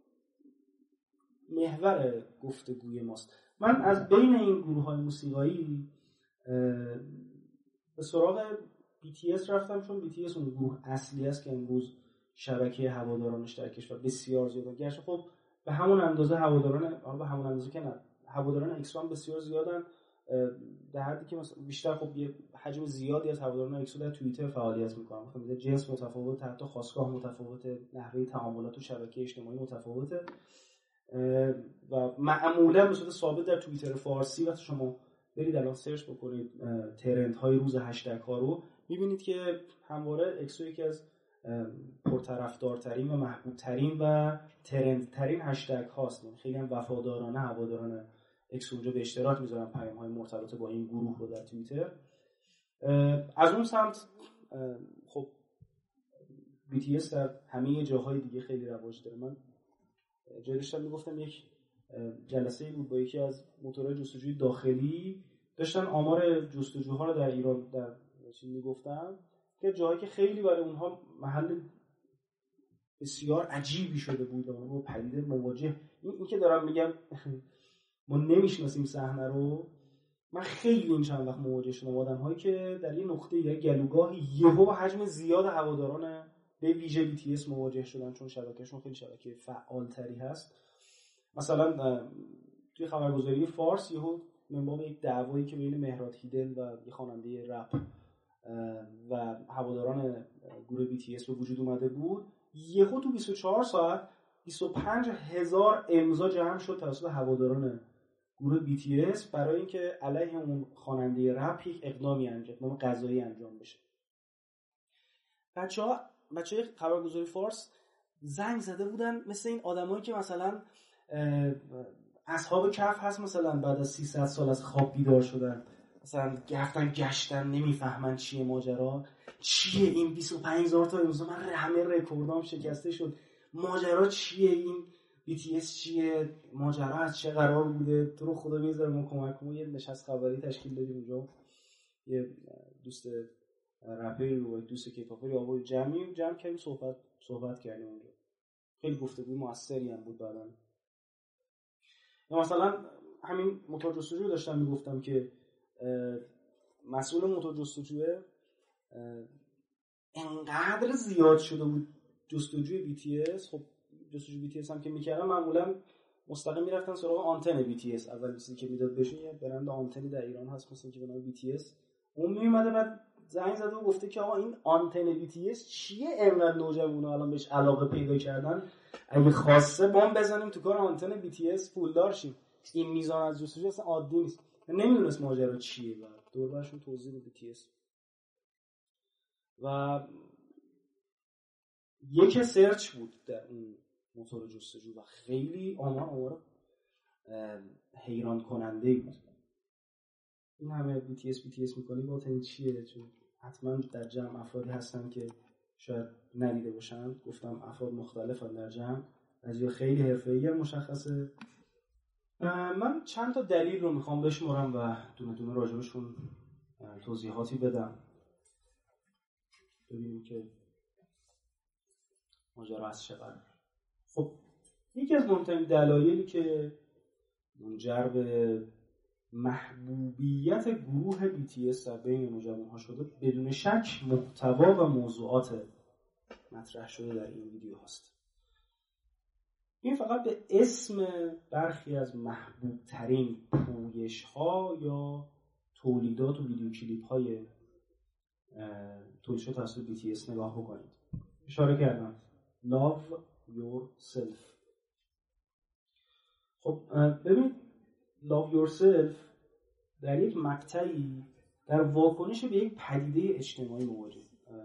محور گفتگوی ماست. من از بین این گروه‌های موسیقایی به سراغ BTS رفتم، چون BTS اون گروه اصلی است که امروز شبکه هوادارانش در کشور بسیار زیاده. گرچه خب به همون اندازه هواداران اکسو هم بسیار زیادن، در حدی که مثلا بیشتر خب یه حجم زیادی از هواداران اکسو در توییتر فعالیت میکنن. خب جنس متفاوت، حتی خاستگاه متفاوته، نحوه تعاملات و شبکه اجتماعی متفاوته و معمولا به صورت ثابت در توییتر فارسی وقتی شما برید الان سرچ بکنید ترندهای روز هشتگ ها رو، میبینید که همواره اکسو یکی از پرطرفدارترین و محبوبترین و ترندترین هشتگ هاست. خیلی هم وفادارانه هواداران اکسو اونجا به اشتراک میذارن پیام‌های مرتبط با این گروه رو در توییتر. از اون سمت خب BTS در همه جاهای دیگه خیلی رواج داره. من جایی داشتم میگفتم یک جلسه‌ای بود با یکی از موتورهای جستجوی داخلی، داشتن آمار جستجوها رو در ایران در چی میگفتن که جایی که خیلی برای اونها محل بسیار عجیبی شده بود و اونها با پدیده مواجه این که دارم میگم ما نمیشناسیم صحنه رو، من خیلی این چند وقت مواجه شدم آدم‌هایی که در یه نقطه یا گلوگاهی یهو حجم زیاد هواداران به ویژه BTS مواجه شدن، چون شبکه‌شون خیلی شبکه فعالتری هست. مثلا توی خبرگزاری فارس یهو منباب یک دعوایی که بین مهراد هیدل و یه خواننده رپ و هواداران گروه BTS به وجود اومده بود، یهو تو 24 ساعت 25,000 امضا جمع شد توسط هواداران گروه BTS برای اینکه علیه اون خواننده رپ یک اقدام قضایی انجام بشه. بچه‌های خبرگزاری فارس زنگ زده بودن مثل این آدمایی که مثلا اصحاب کهف هست، مثلا بعد از 300 سال از خواب بیدار شدن، مثلا گشتن نمیفهمن چیه ماجرا، چیه این 25,000 تا امضا، من همه رکوردام شکسته شد، ماجرا چیه، این BTS چیه، ماجرا از چه قرار بوده، تو رو خدا بذار ما کمک کنیم. یه نشست خبری تشکیل دادیم اونجا، یه دوست رپری و دوست کیپاپری آورد جمع کردیم صحبت کردیم اونجا. خیلی گفتگوی موثری هم بود. بعداً مثلا همین موتور جستجو داشتم میگفتم که مسئول موتور جستجوه انقدر زیاد شده بود جستجوی BTS. خب جستجوی BTS هم که میکردم معمولا مستقیم میرفتن سراغ آنتن BTS. اول چیزی که میداد بهشون یه برند آنتنی در ایران هست مثلا که به نام BTS، اون میومده بعد زنگ زده و گفته که آقا این آنتن BTS چیه انقدر نوجوانا الان بهش علاقه پیدا کردن، اگه خواسته بمب بزنیم تو کار آنتن BTS پولدار شیم. این میزان از جستجو اصلا عادی نیست. نمیدونست ماجرا چیه و دور برشون توضیح داد BTS. و یک سرچ بود در اون موتور جستجو و خیلی آمار حیران کننده بود. این همه BTS میکنی با این چیه؟ چون حتما در جمع افرادی هستن که شاید ندیده باشن. گفتم افراد مختلفن در جمع، از یا خیلی حرفه‌ای مشخصه. من چند تا دلیل رو میخوام بشمارم و دونه دونه راجبشون توضیحاتی بدم، ببینیم که ماجرا از چه قراره. خب یکی از مهمترین دلایلی که منجر به محبوبیت گروه BTS در بین نوجوان‌ها شده بدون شک محتوا و موضوعات مطرح شده در این ویدیو هست. این فقط به اسم برخی از محبوب ترین پویش ها یا تولیدات و ویدیو کلیپ های تولید شده توسط BTS نگاه بکنید. اشاره کردم Love Yourself. خب ببینید Love Yourself در یک مقطعی در واکنش به یک پدیده اجتماعی مواجه،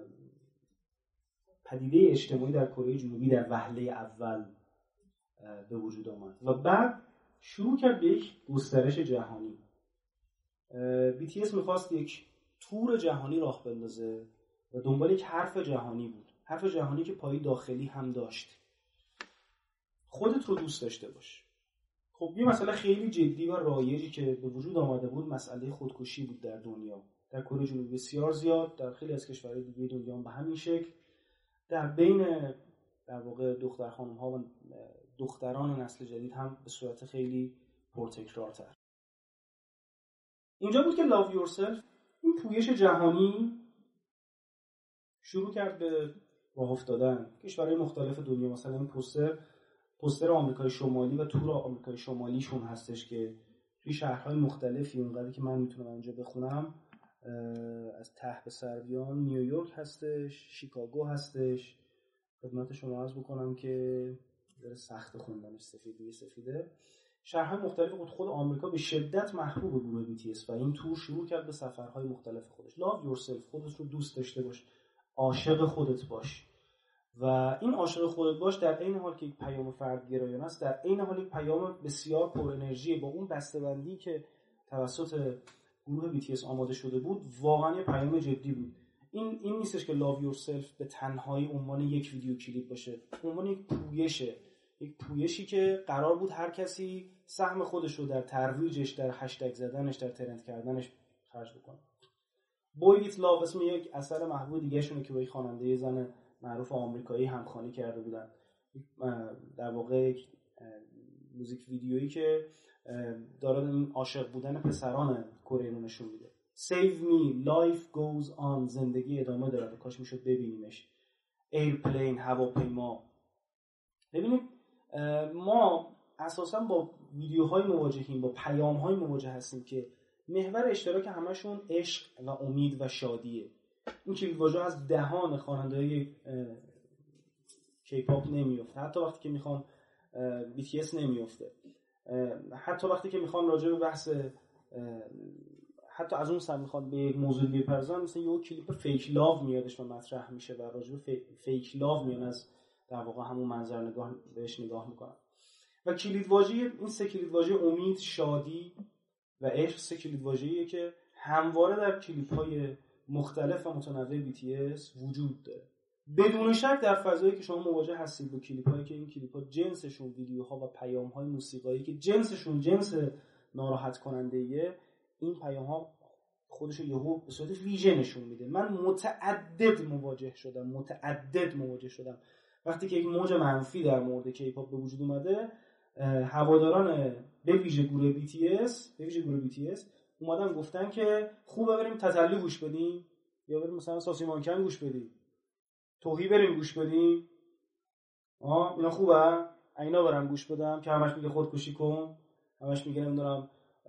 پدیده اجتماعی در کره جنوبی در وهله اول به وجود آمد و بعد شروع کرد به یک گسترش جهانی. BTS میخواست یک تور جهانی راه بندازه و دنبال یک حرف جهانی بود، حرف جهانی که پای داخلی هم داشت. خودت رو دوست داشته باش. خب یه مسئله خیلی جدی و رایجی که به وجود آمده بود مسئله خودکشی بود در دنیا، در کره جنوبی بسیار زیاد، در خیلی از کشورهای دیگه دنیا هم به همین شکل، در بین در واقع دختر خانم ها و دختران نسل جدید هم به صورت خیلی پرتکرارتر. اینجا بود که Love Yourself این پویش جهانی شروع کرد به راه افتادن. کشورهای مختلف دنیا، مثلا این پوستر آمریکای شمالی و تور آمریکای شمالیشون هستش که توی شهرهای مختلفی، اونقدر که من میتونم اینجا بخونم، از ته به سر بیان، نیویورک هستش، شیکاگو هستش. خدمت شما عرض بکنم که داره سخت خوندنش، سفیده. شهرهای مختلف خود آمریکا به شدت محبوب گروه BTS و این تور شروع کرد به سفرهای مختلف خودش. Love Yourself، خودت رو دوست داشته باش، عاشق خودت باش. و این عاشق خودت باش در عین حال که یک پیام فردگرایانه است، در عین حال یک پیام بسیار پر انرژی با اون بسته‌بندی که توسط گروه BTS آماده شده بود، واقعا یه پیام جدی بود. این نیستش که Love Yourself به تنهایی عنوان یک ویدیو کلیپ باشه، عنوان یک پویشه، یک پویشی که قرار بود هر کسی سهم خودش رو در ترویجش، در هشتگ زدنش، در ترند کردنش خرج بکنه. Boy With Love اسم یک اثر محبوب دیگه شونه که با یک خواننده زن معروف آمریکایی همخوانی کرده بودن. در واقع موزیک ویدیویی که داره این عاشق بودن پسران کره رو نشون میده. Save me, life goes on، زندگی ادامه داره، کاش میشد ببینیمش. ایرپلین، هواپیما. ببینید ما اساسا با ویدیوهای مواجهیم، با پیام‌های مواجه هستیم که محور اشتراک همشون عشق و امید و شادیه. این کلیدواژه از دهان خواننده‌های کیپاپ نمیفته، حتی وقتی که میخوان BTS نمیفته، حتی وقتی که میخوان راجع به بحث حتی از اون سم میخوان به یک موضوع بپردازن، مثلا یه کلیپ فیک لاو میادش و مطرح میشه و راجع به فیک لاو میان از در واقع همون منظر نگاه بهش نگاه میکنن. و کلیدواژه این سه کلیدواژه امید، شادی و عشق سه کلیدواژه‌ایه که همواره در کلیپ‌های مختلف و متنوع BTS وجود داره. بدون شک در فضایی که شما مواجه هستید با کلیپ‌هایی که این کلیپ‌ها جنسشون ویدیوها و پیام‌های موسیقایی که جنسشون جنس ناراحت کننده‌ایه، این پیام‌ها خودشو یهو به صورت ویژه نشون میده. من متعدد مواجه شدم وقتی که یک موج منفی در مورد کیپاپ به وجود اومده، هواداران به ویژه گروه BTS اومدن گفتن که خوبه بریم تتلو گوش بدیم یا بریم مثلا ساسی مانکن گوش بدیم، توهی بریم گوش بدیم، اینا خوبه، اینا برم گوش بدم که همش میگه خودکشی کن، همش میگه نمیدونم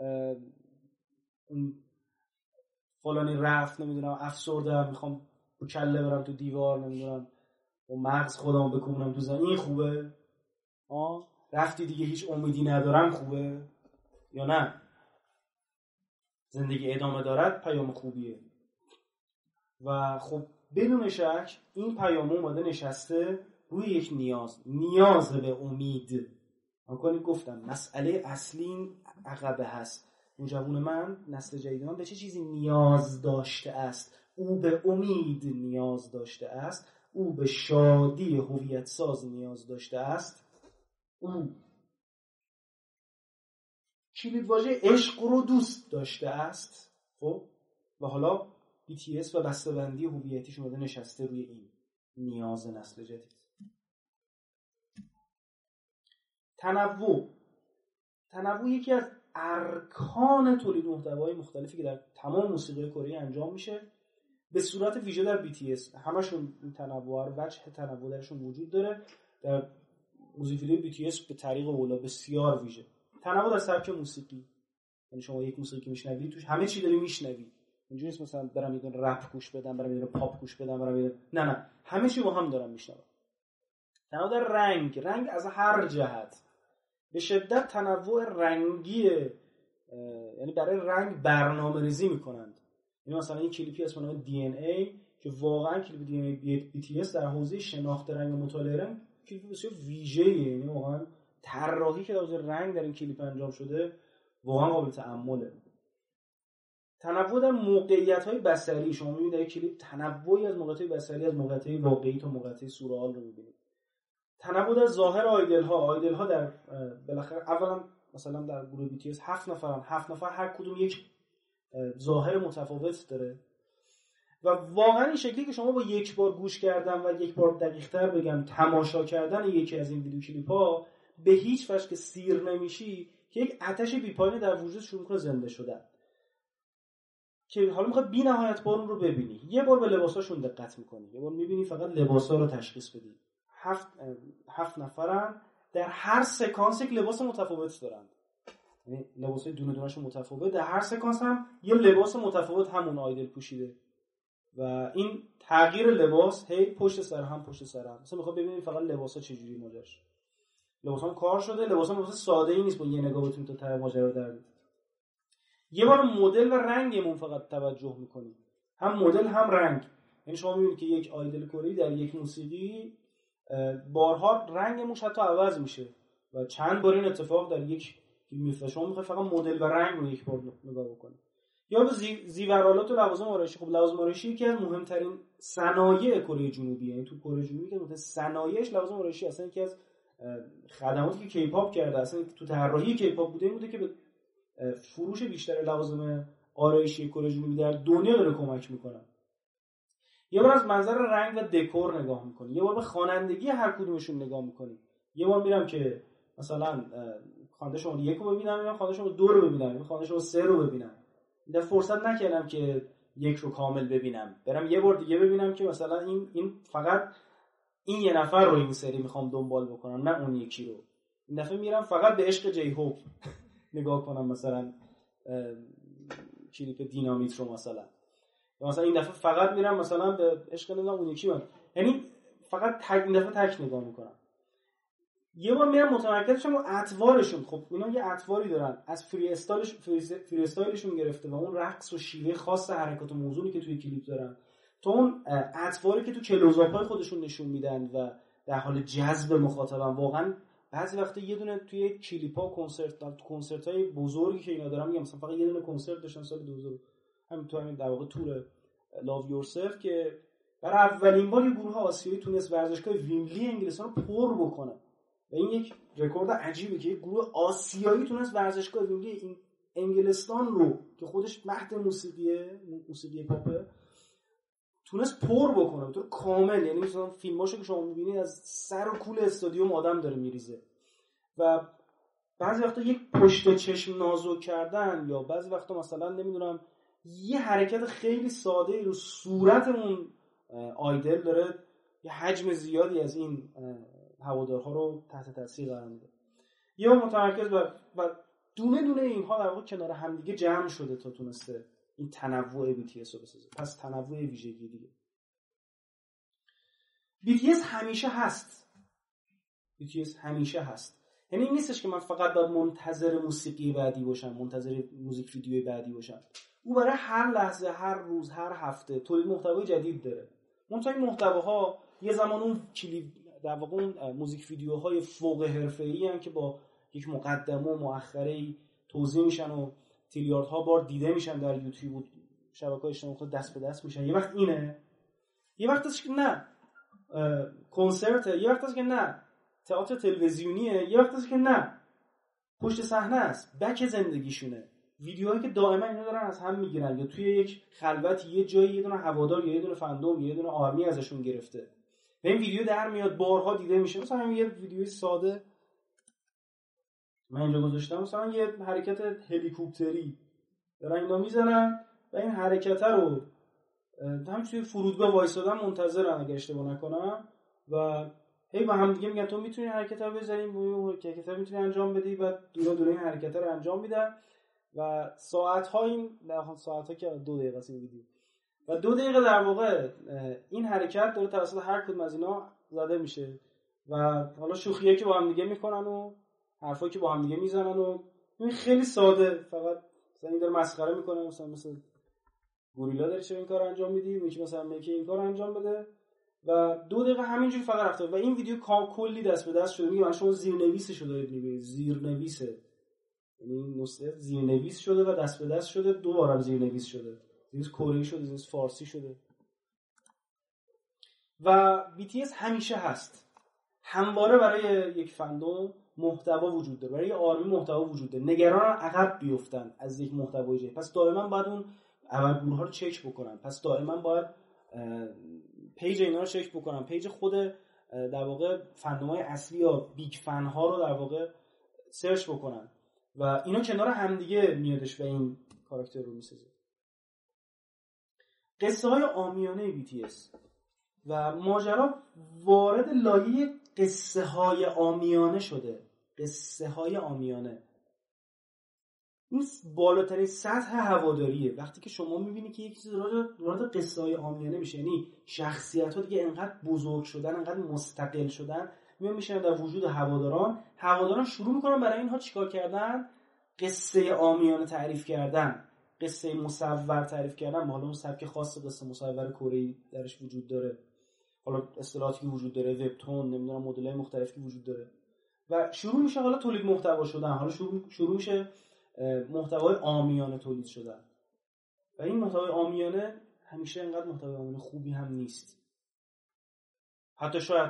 اون فلانی رفت، نمیدونم افسردم میخوام با کله برم تو دیوار، نمیدونم با مغز خودمو بکوبونم تو زمین، این خوبه؟ رفتی دیگه هیچ امیدی ندارم، خوبه یا نه؟ زندگی ادامه دارد پیام خوبیه. و خب بدون شک این پیام اومده نشسته روی یک نیاز به امید. من گفتم مسئله اصلی این عقبه هست. نوجوان من، نسل جدید من به چه چیزی نیاز داشته است؟ او به امید نیاز داشته است، او به شادی هویت ساز نیاز داشته است، او کلیدواژه عشق رو دوست داشته است. خب و حالا BTS و بسته‌بندی هویتیش اومده نشسته روی این نیاز نسل جدید. تنوع یکی از ارکان تولید محتوای مختلفی که در تمام موسیقی کره انجام میشه به صورت ویژه در BTS. همشون این تنوع وجه تنوع درشون وجود داره. در موزیک ویدیو BTS به طریق اولا بسیار ویژه. تنوع در سبک موسیقی، یعنی شما یک موسیقی که میشنوید توش همه چی داری میشنوی. اینجوری نیست مثلا برم یه دونه رپ گوش بدم، برم یه دونه پاپ گوش بدم، نه همه چی با هم دارم میشنوم. تنوع در رنگ از هر جهت به شدت تنوع رنگی، یعنی برای رنگ برنامه‌ریزی میکنند. یعنی مثلا این کلیپی اسم نام DNA که واقعا کلیپ DNA BTS در حوزه شناخت رنگ و مطالعه رنگ کلیپ بسیار ویژه‌ایه. یعنی واقعا طراحی که در رنگ در این کلیپ انجام شده واقعا قابل تأمله. تنوع در موقعیت‌های بصری، شما می‌بینید در کلیپ تنوعی از موقعیت‌های بصری، از موقعیت‌های واقعی تا موقعیت‌های سورئال رو می‌بینید. تنوع در ظاهر آیدل‌ها در بالاخره اولا مثلا در گروه BTS 7 نفر هر کدوم یک ظاهر متفاوت داره و واقعا این شکلی که شما با یک بار گوش کردن و یک بار دقیق‌تر بگم تماشا کردن یکی از این ویدیو کلیپ‌ها به هیچ وجه که سیر نمیشی که یک آتش بی‌پایان در وجود شروع کنه زنده شدن، که حالا میخواد بی نهایت بار اون رو ببینی. یه بار به لباساشون دقت میکنی، یه بار میبینی فقط لباسا رو تشخیص بدی. 7 نفرن، در هر سکانس یک لباس متفاوت دارن، یعنی لباسای دونه دونه‌شون متفاوت، در هر سکانس هم یه لباس متفاوت همون آیدل پوشیده و این تغییر لباس هی پشت سر هم مثلا میخواد ببینید فقط لباسا چجوری ماجراش. لباسا کار شده، لباس ساده‌ای نیست با یه نگاه بتونید تا ته ماجرا در بیارید. یه بار مدل و رنگمون فقط توجه میکنیم، هم مدل هم رنگ. یعنی شما میبینید که یک آیدل کره در یک موسیقی بارها رنگ موش حتی عوض میشه و چند بار این اتفاق در یک فیلم میفته. شما میخواید فقط مدل و رنگ رو یک بار نگاه بکنید. یا به زیورآلات و لوازم آرایشی. خب لوازم آرایشی یکی از مهمترین صنایع کره جنوبیه. یعنی تو کره جنوبی که مثلا صنایعش لوازم آرایشی اصلا یکی از خدماتی که کیپاپ کرده، اصلا تو طراحی کیپاپ بوده که به فروش بیشتر لوازم آرایشی کره جنوبی در دنیا داره کمک میکنه. یه بار از منظر رنگ و دکور نگاه میکنی، یه بار به خوانندگی هر کدومشون نگاه میکنی. یه بار میرم که مثلا خواننده شماره 1 رو ببینم، میام خواننده شماره 2 رو ببینم، خواننده شماره 3 رو ببینم. این فرصت نکردم که 1 رو کامل ببینم، برم یه بار دیگه ببینم که مثلا این فقط این یه نفر رو این سری میخوام دنبال بکنم، نه اون یکی رو. این دفعه میرم فقط به عشق جی هوپ نگاه کنم، مثلا کلیپ دینامیت رو مثلا، یا مثلا این دفعه فقط میرم مثلا به عشق نمیدونم اون یکی من، یعنی فقط این دفعه تک نگاه میکنم. یه بار میرم متمرکز شم رو اطوارشون. خب اینا یه اطواری دارن، از فری استایلشون گرفته و اون رقص و شیوه خاص حرکات و موضوعی که توی کلیپ دارن، تا اون اطواری که تو کلوزآپ‌های خودشون نشون میدن و در حال جذب مخاطبن. واقعا بعضی وقتا یه دونه توی کلیپ‌ها کنسرت‌های بزرگی که اینا دارن، میگم مثلا فقط یه دونه کنسرت داشتن سال 2000 همین تو همین در واقع تور لاو یورسلف که برای اولین بار یه گروه آسیایی تونست ورزشگاه ویمبلی انگلستان رو پر بکنه و این یک رکورد عجیبه که یک گروه آسیایی تونست ورزشگاه ویمبلی انگلستان رو که خودش مهد موسیقی پاپه تونست پر بکنه به طور کامل. یعنی مثلا فیلماشو که شما می‌بینید از سر و کول استادیوم آدم داره میریزه و بعضی وقتا یک پشت چشم نازک کردن یا بعضی وقتا مثلا نمیدونم یه حرکت خیلی ساده رو صورت اون آیدل داره یه حجم زیادی از این هوادارها رو تحت تاثیر قرار میده. یا متمرکز و دونه دونه اینها در واقع کنار همدیگه جمع شده تا تونسته این تنوع BTS رو بسازه. پس تنوع ویژگی دیگه BTS همیشه هست. BTS همیشه هست. یعنی این نیستش که من فقط باید منتظر موسیقی بعدی باشم، منتظر موزیک ویدیوی بعدی باشم. او برای هر لحظه، هر روز، هر هفته تولید محتوای جدید داره. منتها این محتواها یه زمان اون کلیپ در واقع اون موزیک ویدیوهای فوق حرفه‌ای ان که با یک مقدمه و مؤخره‌ای توزیع میشن و تریلیاردها بار دیده میشن در یوتیوب و شبکه‌های اجتماعی دست به دست میشن. یه وقت اینه، یه وقت هست که نه کنسرته، یه وقت هست که نه تئاتر تلویزیونیه، یه وقت هست که نه پشت صحنه است، بک زندگیشونه. ویدیوهایی که دائما اینا دارن از هم میگیرن یا توی یک خلوت یه جایی یه دونه هوادار یا یه دونه فندوم یا یه دونه آرمی ازشون گرفته و این ویدیو در میاد بارها دیده میشه. مثلا همین یه ویدیوی ساده من اینجا گذاشتم، مثلا یه حرکت هلیکوپتری دارن اینا میزنن و این حرکت رو هم توی فرودگاه وایسادن منتظرن اگه اشتباه نکنم و هی با هم دیگه میگن تو میتونی حرکت رو بزنیم و حرکت رو میتونی انجام بدی و دونه دونه این حرکت رو انجام میدن و ساعت‌ها این ساعت‌ها که 2 دقیقه است این ویدیو و 2 دقیقه در واقع این حرکت داره توسط هر کدوم از اینا زده میشه و حالا شوخیایی که با هم دیگه میکنن و حرفایی که با هم دیگه میزنن و این خیلی ساده، فقط مثلا این داره مسخره میکنه، مثلا گوریلا داره چه این کارو انجام میدی و یکی مثلا میگه این کارو انجام بده و 2 دقیقه همینجوری فقط رفته و این ویدیو کلی دست به دست شده. میگم شما زیرنویسشو دارید میبینید، زیرنویسه، یعنی نسخه زیرنویس شده و دست به دست شده، 2 بارم زیرنویس شده، زیرنویس کره شده، زیرنویس فارسی شده و BTS همیشه هست. همواره برای یک فندوم محتوا وجود داره، برای آرمی محتوا وجود داره. نگران عقب بیفتن از یک محتوای جدید، پس دائما باید اون اول گروه ها رو چک بکنن، پس دائما باید پیج اینا رو چک بکنن، پیج خود در واقع فندومای اصلی یا بیگ فن ها رو در واقع سرچ بکنن و اینا کنار همدیگه میادش و این کاراکتر رو میسازه. قصه های عامیانه BTS و ماجرا وارد لایه قصه های عامیانه شده. قصه های عامیانه این بالاترین سطح هواداریه. وقتی که شما میبینی که یک چیز وارد قصه های عامیانه میشه، یعنی شخصیت ها دیگه انقدر بزرگ شدن، انقدر مستقل شدن، میشن در وجود هواداران شروع میکنن برای اینها چیکار کردن؟ قصه عامیانه تعریف کردن، قصه مصور تعریف کردن. حالا اون سبک خاص قصه مصور کره‌ای درش وجود داره، حالا اصطلاحاتی که وجود داره، وبتون، نمیدونم مدل‌های مختلفی وجود داره و شروع میشه حالا تولید محتوا شدن. حالا شروع میشه محتوای عامیانه تولید شدن و این محتوای عامیانه همیشه انقدر محتوای عامیانه خوبی هم نیست. حتی شاید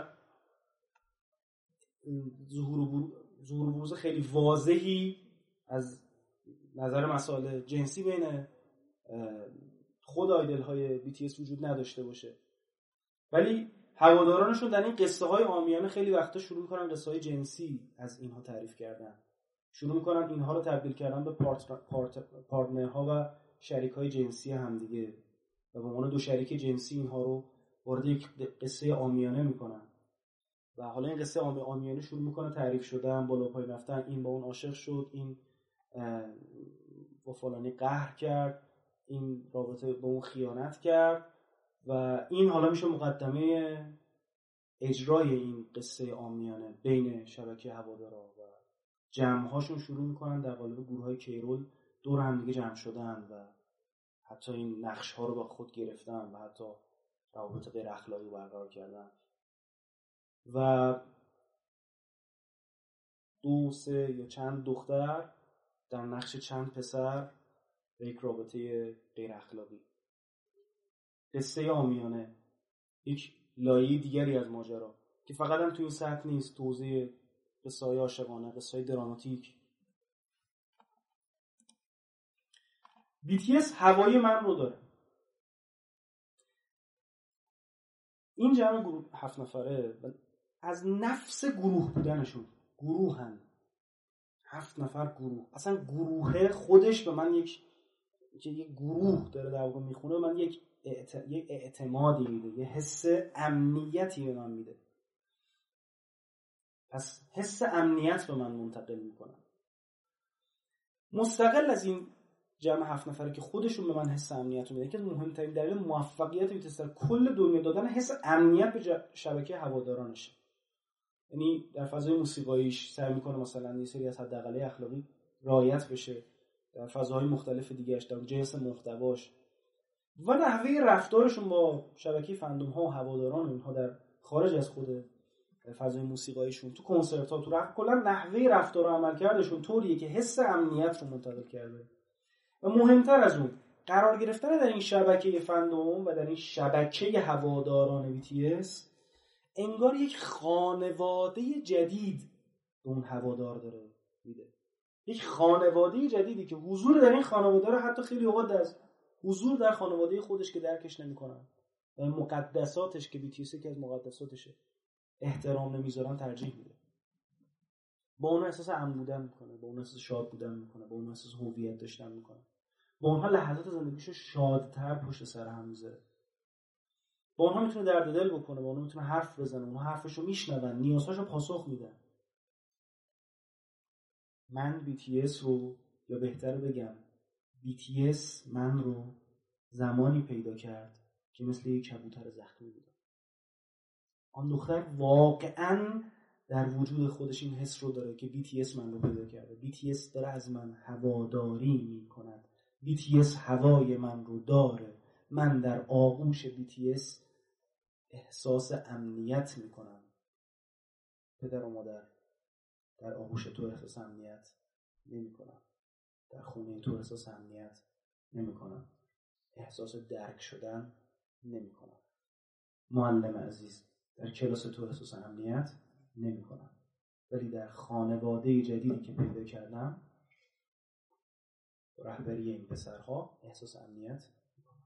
ظهور بروز خیلی واضحی از نظر مسائل جنسی بین خود آیدل های BTS وجود نداشته باشه، ولی هوادارانشون در این قصه های عامیانه خیلی وقتا شروع میکنن قصه های جنسی از اینها تعریف کردن، شروع میکنن اینها رو تبدیل کردن به پارتنرها و شریک‌های جنسی همدیگه و به عنوان دو شریک جنسی اینها رو وارد یک قصه عامیانه میکنن و حالا این قصه عامیانه شروع میکنه تعریف شدن، بالا پای رفتن، این با اون عاشق شد، این با فلانی قهر کرد، این رابطه با اون خیانت کرد و این حالا میشه مقدمه اجرای این قصه عامیانه بین شبکه هوادارا و جمع‌هاشون شروع میکنن در قالب گروه‌های کیرول دور هم دیگه جمع شدن و حتی این نقش‌ها رو با خود گرفتن و حتی روابط غیر اخلاقی برقرار کردن و 2 3 یا چند دختر در نقش چند پسر به یک رابطه غیر اخلاقی. قصه عامیانه یک لایه دیگری از ماجرا که فقط هم تو این سطح نیست، توزیع قصه‌های عاشقانه، قصه‌های دراماتیک. BTS هوای من رو داره. این جمع گروه 7 نفره از نفس گروه بودنشون، گروهن 7 نفر گروه، اصلا گروه خودش به من یک گروه داره در واقع میخونه، من یک اعتمادی میده، یه حس امنیتی به من میده. پس حس امنیت به من منتقل میکنن. مستقل از این جمع 7 نفره که خودشون به من حس امنیت رو میدن، که مهمترین دلیل موفقیت BTS در کل دنیا دادن حس امنیت به شبکه هوادارانشه. یعنی در فضای موسیقاییش سعی میکنه مثلا یه سری از حداقل اخلاقی رعایت بشه، در فضاهای مختلف دیگه‌اش، در جنس محتواش و نحوه رفتارشون با شبکه فندوم ها و هواداران اونها در خارج از خود فضای موسیقاییشون، تو کنسرت ها، تو رفت، کلا نحوه رفتار و عملکردشون طوریه که حس امنیت رو منتقل کرده. و مهمتر از اون، قرار گرفتن در این شبکه فندوم و در این شبکه هواداران BTS انگار یک خانواده جدید به اون هوادار داره میده. یک خانواده جدیدی که حضور در این خانواده رو حتی خیلی اوقات از حضور در خانواده خودش که درکش نمی‌کنن و این مقدساتش که BTS که از مقدساتشه احترام نمیذارن ترجیح میده. با اون احساس امن بودن میکنه، با اون احساس شاد بودن میکنه، با اون احساس هویت داشتن میکنه، با اونها لحظات زندگیشو شادتر پشت سر هم میذاره، با اونها میتونه درد دل بکنه، با اونها میتونه حرف بزنه، اونها حرفشو میشنون، نیازهاشو پاسخ میدن. من BTS رو، یا بهتر بگم BTS من رو زمانی پیدا کرد که مثل یک کبوتر زخمی بودم. آن دختر واقعاً در وجود خودش این حس رو داره که BTS من رو پیدا کرده. BTS داره از من هواداری می کند. BTS هوای من رو داره. من در آغوش BTS احساس امنیت می کنم. پدر و مادر، در آغوش تو احساس امنیت نمی کنم. در خونه تو احساس امنیت نمی کنم. احساس درک شدن نمی کنم. معلم عزیز، در کلاس تو احساس امنیت نمی کنم. ولی در خانواده جدیدی که پیدا کردم رهبری این پسرها احساس امنیت میکنم.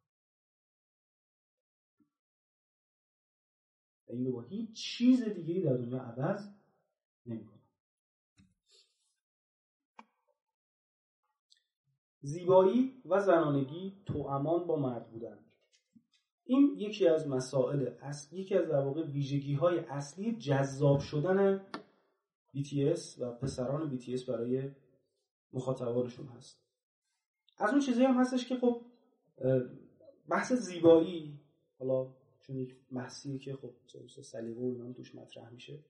و این رو با هیچ چیز دیگه‌ای در دنیا عوض نمی‌کنم. زیبایی و زنانگی توامان با مرد بودن. این یکی از مسائل یکی از در واقع ویژگی‌های اصلی جذاب شدن BTS و پسران BTS برای مخاطبانشون هست. از اون چیزایی هم هستش که خب بحث زیبایی، حالا چون یک بحثیه که خب سلیقه و اینا توش مطرح میشه،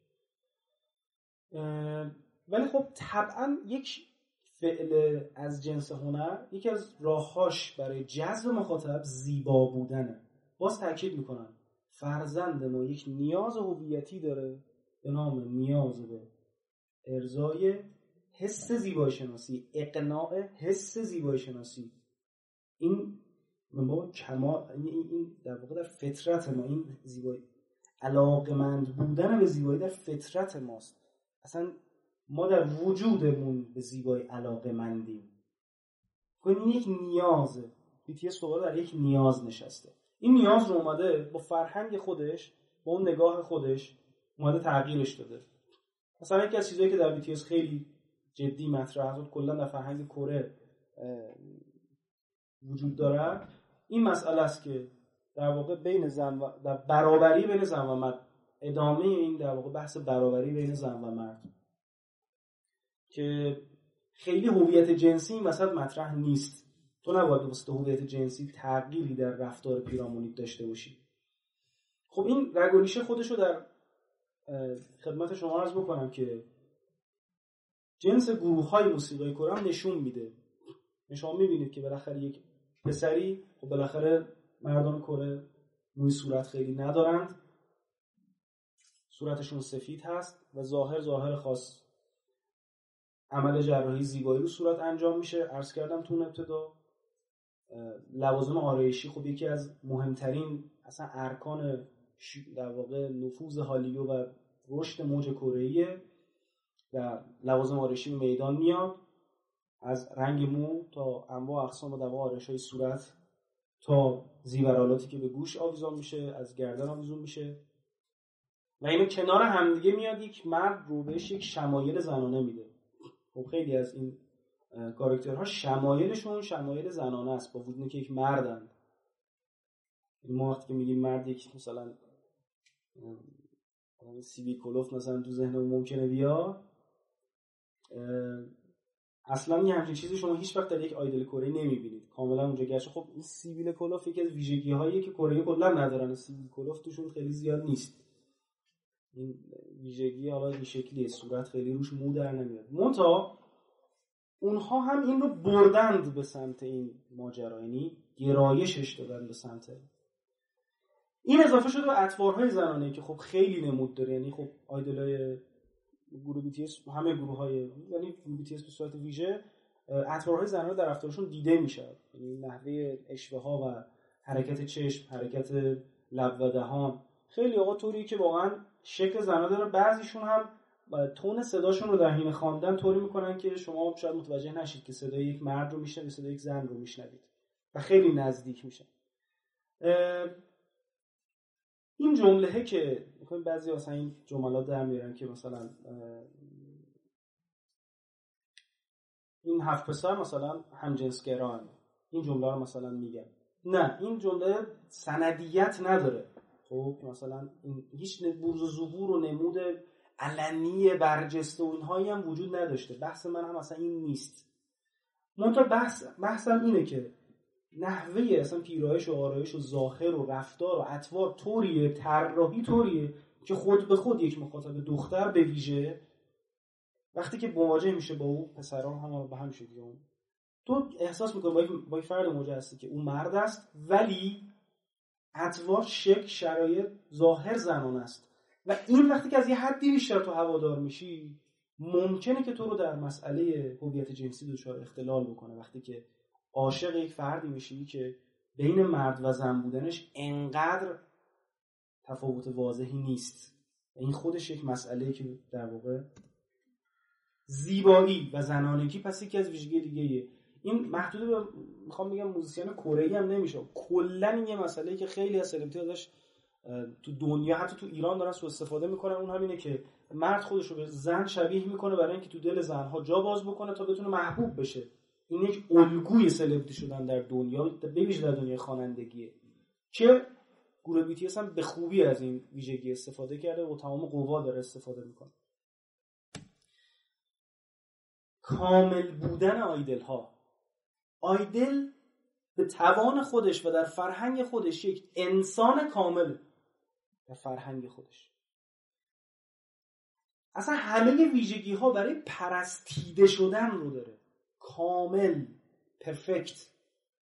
ولی خب طبعا یک فعل از جنس هنر یکی از راه‌هاش برای جذب مخاطب زیبا بودنه. باز تاکید میکنم فرزند ما یک نیاز هویتی داره به نام نیاز به ارضای حس زیبایی شناسی، اقناع حس زیبایی شناسی. این ما این در واقع در فطرت ما، این زیبایی، علاقمند بودن به زیبایی در فطرت ماست. اصلا ما در وجودمون به زیبایی علاقمندیم. این یک نیازه. BTS دوباره در یک نیاز نشسته. این نیاز رو اومده با فرهنگ خودش، با اون نگاه خودش اومده تغییرش داده. مثلا یکی از چیزایی که در BTS خیلی جدی مطرح است، کلا در فرهنگ کره وجود دارد، این مسئله است که در واقع بین زن و در برابری بین زن و مرد، ادامه این در واقع بحث برابری بین زن و مرد که خیلی هویت جنسی این وسط مطرح نیست. تو نباید واسه هویت جنسی تغییری در رفتار پیرامونیت داشته باشی. خب این رگ و ریشه خودشو در خدمت شما عرض بکنم که جنس گروه‌های موسیقی کره هم نشون میده. شما میبینید که بالاخره یک پسری، خب بالاخره مردان کره موی صورت خیلی ندارند، صورتشون سفید هست و ظاهر خاص عمل جراحی زیبایی رو صورت انجام میشه. عرض کردم تو ابتدا لوازم آرایشی خب یکی از مهمترین اصلا ارکان در واقع نفوذ هالیوود و رشد موج کره‌ایه و لوازم آرایشی به میدان میاد، از رنگ مو تا انواع اقسام و دوا آرایش‌های صورت تا زیورالاتی که به گوش آویزان میشه، از گردن آویزون میشه و اینو کنار همدیگه میاد یک مرد رو بهش یک شمایل زنانه میده. خب خیلی از این کاراکترها شمایلشون شمایل زنانه است با وجودی که یک مردن. ما وقتی که میگیم مرد یک مثلا سیبیل کلوف مثلا تو ذهنمون ممکنه بیاد، اصلا یه همچین چیزی شما هیچ وقت در یک آیدل کره نمیبینید کاملا اونجا گرچه خب این سیبیل کلوف یکی از ویژگی‌هاییه که کره کلا ندارن، سیبیل کلوف توشون خیلی زیاد نیست. این ویژگی حالا این شکلیه، صورت خیلی روش مو در نمیاد. منتها اونها هم این رو بردند به سمت این ماجرا، یعنی گرایشش دادن به سمت این. اضافه شده به اطوارهای زنانه که خب خیلی نمود داره. یعنی خب آیدلای گروه BTS همه گروه‌های، یعنی BTS به صورت ویژه اطوارهای زنانه در رفتارشون دیده میشه. یعنی نحوه اشوه‌ها و حرکت چشم، حرکت لب و دهان خیلی آقا طوری که واقعا شکل زنانه داره. بعضیشون هم تون صداشون رو در حین خواندن طوری میکنن که شما شاید متوجه نشید که صدای یک مرد رو میشنوید، صدای یک زن رو میشنوید و خیلی نزدیک میشن. این جمله که میخوایم بعضی اصلا این جملات در میارن که مثلا این 7 پسر مثلا همجنسگران، این جمله رو مثلا میگن. نه، این جمله سندیت نداره. خب مثلا این هیچ بروز و ظهور و نمود علنی برجسته و اینهایی هم وجود نداشته. بحث من هم اصلا این نیست. منتها بحثم اینه که نحوه اصلا پیرایش و آرایش و ظاهر و رفتار و اطوار طوریه، طراحی طوریه که خود به خود یک مخاطب دختر به ویژه وقتی که مواجه میشه با اون پسران هم به هم شکلی اون تو احساس میکنی با یک فرد مواجه هستی که اون مرد است ولی اطوار، شکل، شرایط، ظاهر زنانه است و این وقتی که از یه حدی بیشتر تو هوادار میشی ممکنه که تو رو در مسئله هویت جنسی دچار اختلال بکنه. وقتی که عاشق یک فردی میشی که بین مرد و زن بودنش انقدر تفاوت واضحی نیست، این خودش یک مسئله که در واقع زیبایی و زنانگی پس یکی از ویژگی دیگه‌ایه. این محدود به میخوام بگم موزیسین کره‌ای هم نمیشه، کلا این یه مسئله‌ای که خیلی از سلبریتی ازش تو دنیا حتی تو ایران دارن سوء استفاده میکنن. اون همینه که مرد خودش رو به زن شبیه میکنه برای اینکه تو دل زنها جا باز بکنه تا بتونه محبوب بشه. این یک الگوی سلبریتی شدن در دنیا، به ویژه در دنیای خوانندگیه که گروه BTS هم به خوبی از این ویژگی استفاده کرده و تمام قوا داره استفاده میکنه. کامل بودن آیدل ها، آیدل به توان خودش و در فرهنگ خودش یک انسان کامل در فرهنگ خودش، اصلا همه ویژگی ها برای پرستیده شدن رو داره، کامل، پرفکت.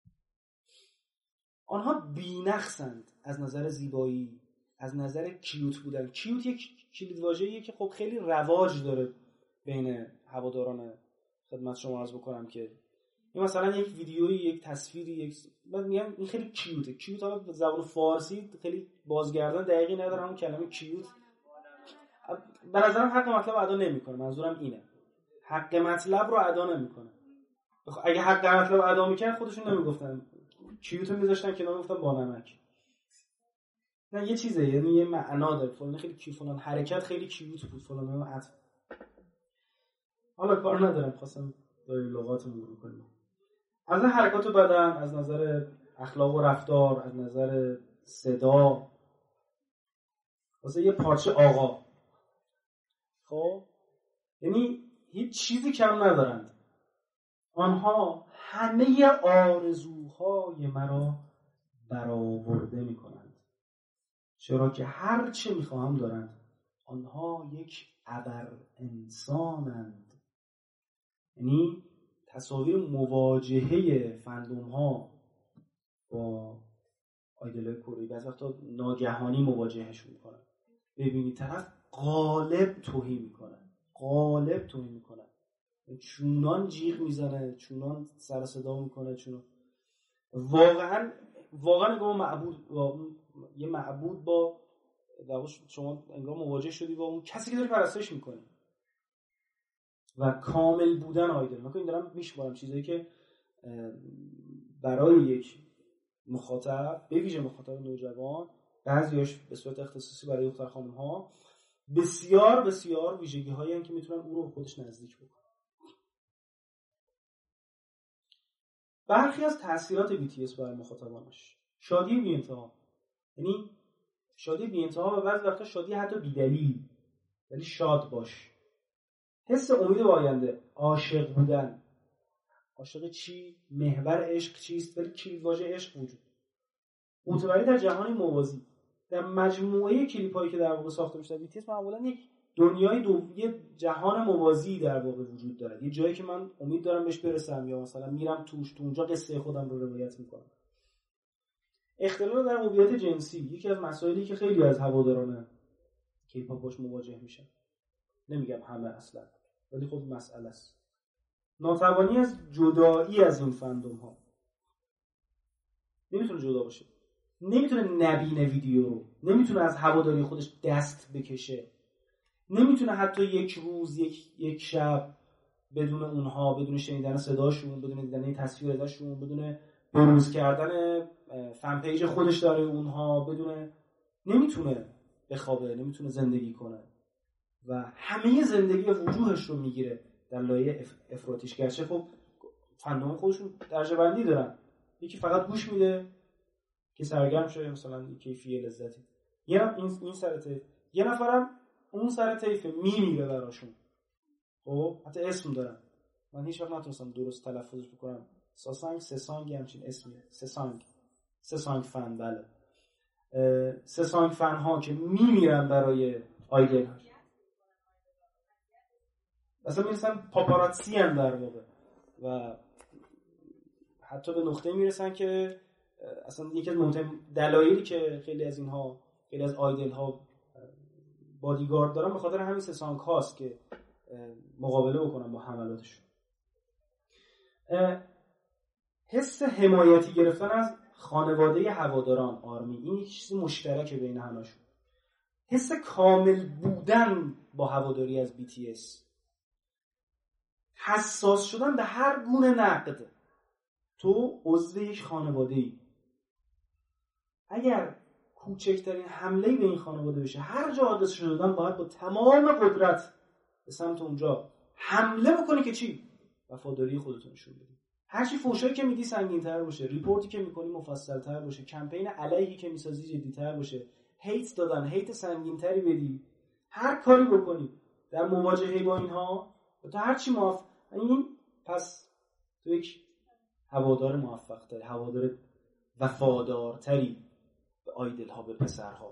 آنها بی‌نقصند از نظر زیبایی، از نظر کیوت بودن. کیوت یک کلیدواژه‌ایه که خب خیلی رواج داره بین هواداران. خدمت شما عرض بکنم که این مثلا یک ویدیویی، یک تصویری، من میگم این خیلی کیوته. کیوت حالا به زبان فارسی خیلی بازگردن دقیقی نداره همون کلمه کیوت. به نظرم حق مطلب ادا نمیکنه. منظورم اینه، حق مطلب رو ادا نمیکنه. اگه حق مطلب ادا میکرد خودشون نمیگفتن کیوتو میذاشتن کنار، میگفتن با نمک. نه یه چیزه، یعنی یه معنا داره. فلان خیلی کیوت، فلان حرکت خیلی کیوت بود، فلان عطف. حالا کار ندارم، خواستم لغات مرور کنیم. از نظر حرکات بدن، از نظر اخلاق و رفتار، از نظر صدا، واسه یه پارچه آقا، خب یعنی هیچ چیزی کم ندارند. آنها همه آرزوهای مرا برآورده می‌کنند، چرا که هر چه می‌خواهم دارند. آنها یک ابر انسانند. یعنی تصاویر مواجهه فندوم ها با آیدل‌های کره بعضی وقتا ناگهانی مواجهشون میکنن. ببینی طرف غالب توهین میکنه، چونان جیغ میزنه، چونان سر صدا میکنه، چونان واقعا نگاه معبود یه معبود با شما انگار مواجه شدی با اون کسی که داری پرستش میکنی و کامل بودن آیدل. من که این دارم میشمارم چیزایی که برای یک مخاطب، به ویژه مخاطب نوجوان، بعضیاش به صورت اختصاصی برای دختر خانم ها، بسیار بسیار ویژگی هایی هستند که میتونن اون رو به خودش نزدیک بکنن. برخی از تاثیرات BTS برای مخاطبانش: شادی بی انتها. یعنی شادی بی انتها و بعضی وقتا شادی حتی بی دلیل، ولی شاد باش. حس امید به آینده، عاشق بودن. عاشق چی؟ محور عشق چیست؟ ولی کلیدواژه عشق وجود. متولد در جهانی موازی. در مجموعه کلیپ‌هایی که در واقع ساخته میشه در BTS معمولا یک دنیای یه جهان موازی در واقع وجود داره. یه جایی که من امید دارم بهش برسم یا مثلا میرم تو اونجا قصه خودم رو روایت میکنم. اختلال در هویت جنسی یکی از مسائلی که خیلی از هواداران کی‌پاپ باش مواجه میشن. نمیگم همه اصلا، ولی خب مسئله است. ناتوانی از جدایی از این فندوم ها. نمیتونه جدا باشه، نمیتونه نبینه ویدیو رو، نمیتونه از هواداری خودش دست بکشه، نمیتونه حتی یک روز یک شب بدون اونها، بدون شنیدن صداشون، بدون دیدن تصویر ازشون، بدون بروز کردن فن پیج خودش داره اونها، نمیتونه بخوابه، نمیتونه زندگی کنه و همه زندگی وجوهش رو میگیره در لایه افراطیش. گرچه خب فندوم خودشون درجه بندی دارن، یکی فقط گوش میده که سرگرم شه، مثلا کیفیه لذتی، این سر طیف، یه نفرم اون سر طیف میمیره براشون. خب حتی اسم دارن، من هیچ وقت نتونستم درست تلفظش بکنم. سسانگ همچین اسمیه، سسانگ فن. بله، سسانگ فن ها که میمیرن برای آیدل، اصلا میرسن پاپاراتسی هم در واقع و حتی به نقطه میرسن که اصلا یکی از مهمترین دلایلی که خیلی از آیدل ها بادیگارد دارن به خاطر همین سسانگ هاست که مقابله بکنن با حملاتشون. حس حمایتی گرفتن از خانواده هواداران آرمی، این یک چیز مشترکه بین همشون. حس کامل بودن با هواداری از BTS، حساس شدن به هر گونه نقد. تو عضو یک خانواده‌ای، اگر کوچکترین حمله‌ای به این خانواده بشه، هر جا حادثه شدن باید با تمام قدرت به سمت اونجا حمله بکنی که چی؟ وفاداری خودتون نشون بدی. هرچی فوشایی که میدی سنگین‌تر باشه، ریپورتی که میکنی مفصل‌تر باشه، کمپین علیهی که میسازی جدی‌تر باشه، هیت سنگین‌تری بدی، هر کاری بکنی در مواجهه با اینها، تا هرچی این پس تو یک هوادار موفق‌تری، هوادار وفادارتری به آیدل ها، به پسرها.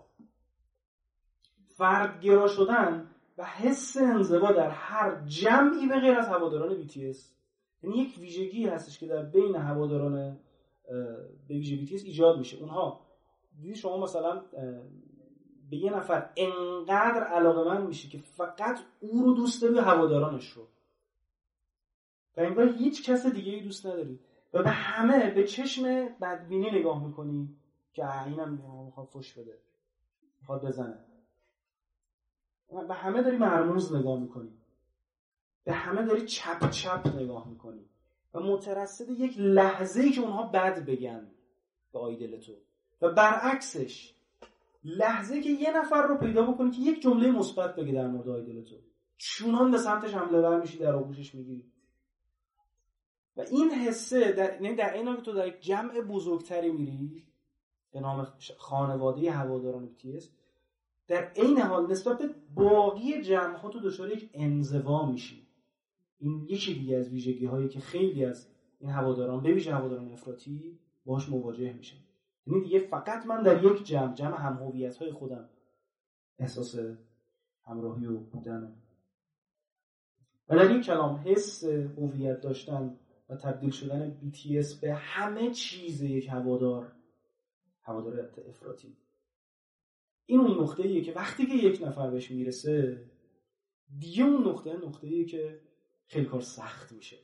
فردگرا شدن و حس انزوا در هر جمعی به غیر از هواداران BTS، یعنی یک ویژگی هستش که در بین هواداران به ویژه BTS ایجاد میشه. اونها دیدی شما مثلا به یه نفر انقدر علاقه‌مند میشی که فقط او رو دوست داری، هوادارانش رو، و انگار هیچ کس دیگه‌ای دوست نداری و به همه به چشم بدبینی نگاه میکنی که اینم میخواد فوش بده، میخواد بزنه. به همه داری مرموز نگاه میکنی، به همه داری چپ چپ نگاه میکنی و مترصد یک لحظه‌ای که اونها بد بگن به آیدل تو، و برعکسش لحظه‌ای که یه نفر رو پیدا بکنی که یک جمله مثبت بگه در مورد آیدل تو. چونان به سمتش حمله ور میشی، در آغوشش میگیری. و این حسه در این حال که تو در یک جمع بزرگتری میری به نام خانواده هواداران BTS، در این حال نسبت به باقی جمع ها تو دچار یک انزوا میشی. این یکی دیگه از ویژگی هایی که خیلی از این هواداران، به ویژه هواداران افراطی، باهاش مواجه میشن. یعنی دیگه فقط من در یک جمع هم هویت های خودم احساس همراهی و بودن و در این کلام حس هویت داشتن و تبدیل شدن BTS به همه چیز یک هوادار افراطی. این اون نقطه‌ایه که وقتی که یک نفر بهش میرسه دیگه اون نقطه‌ایه که خیلی کار سخت میشه.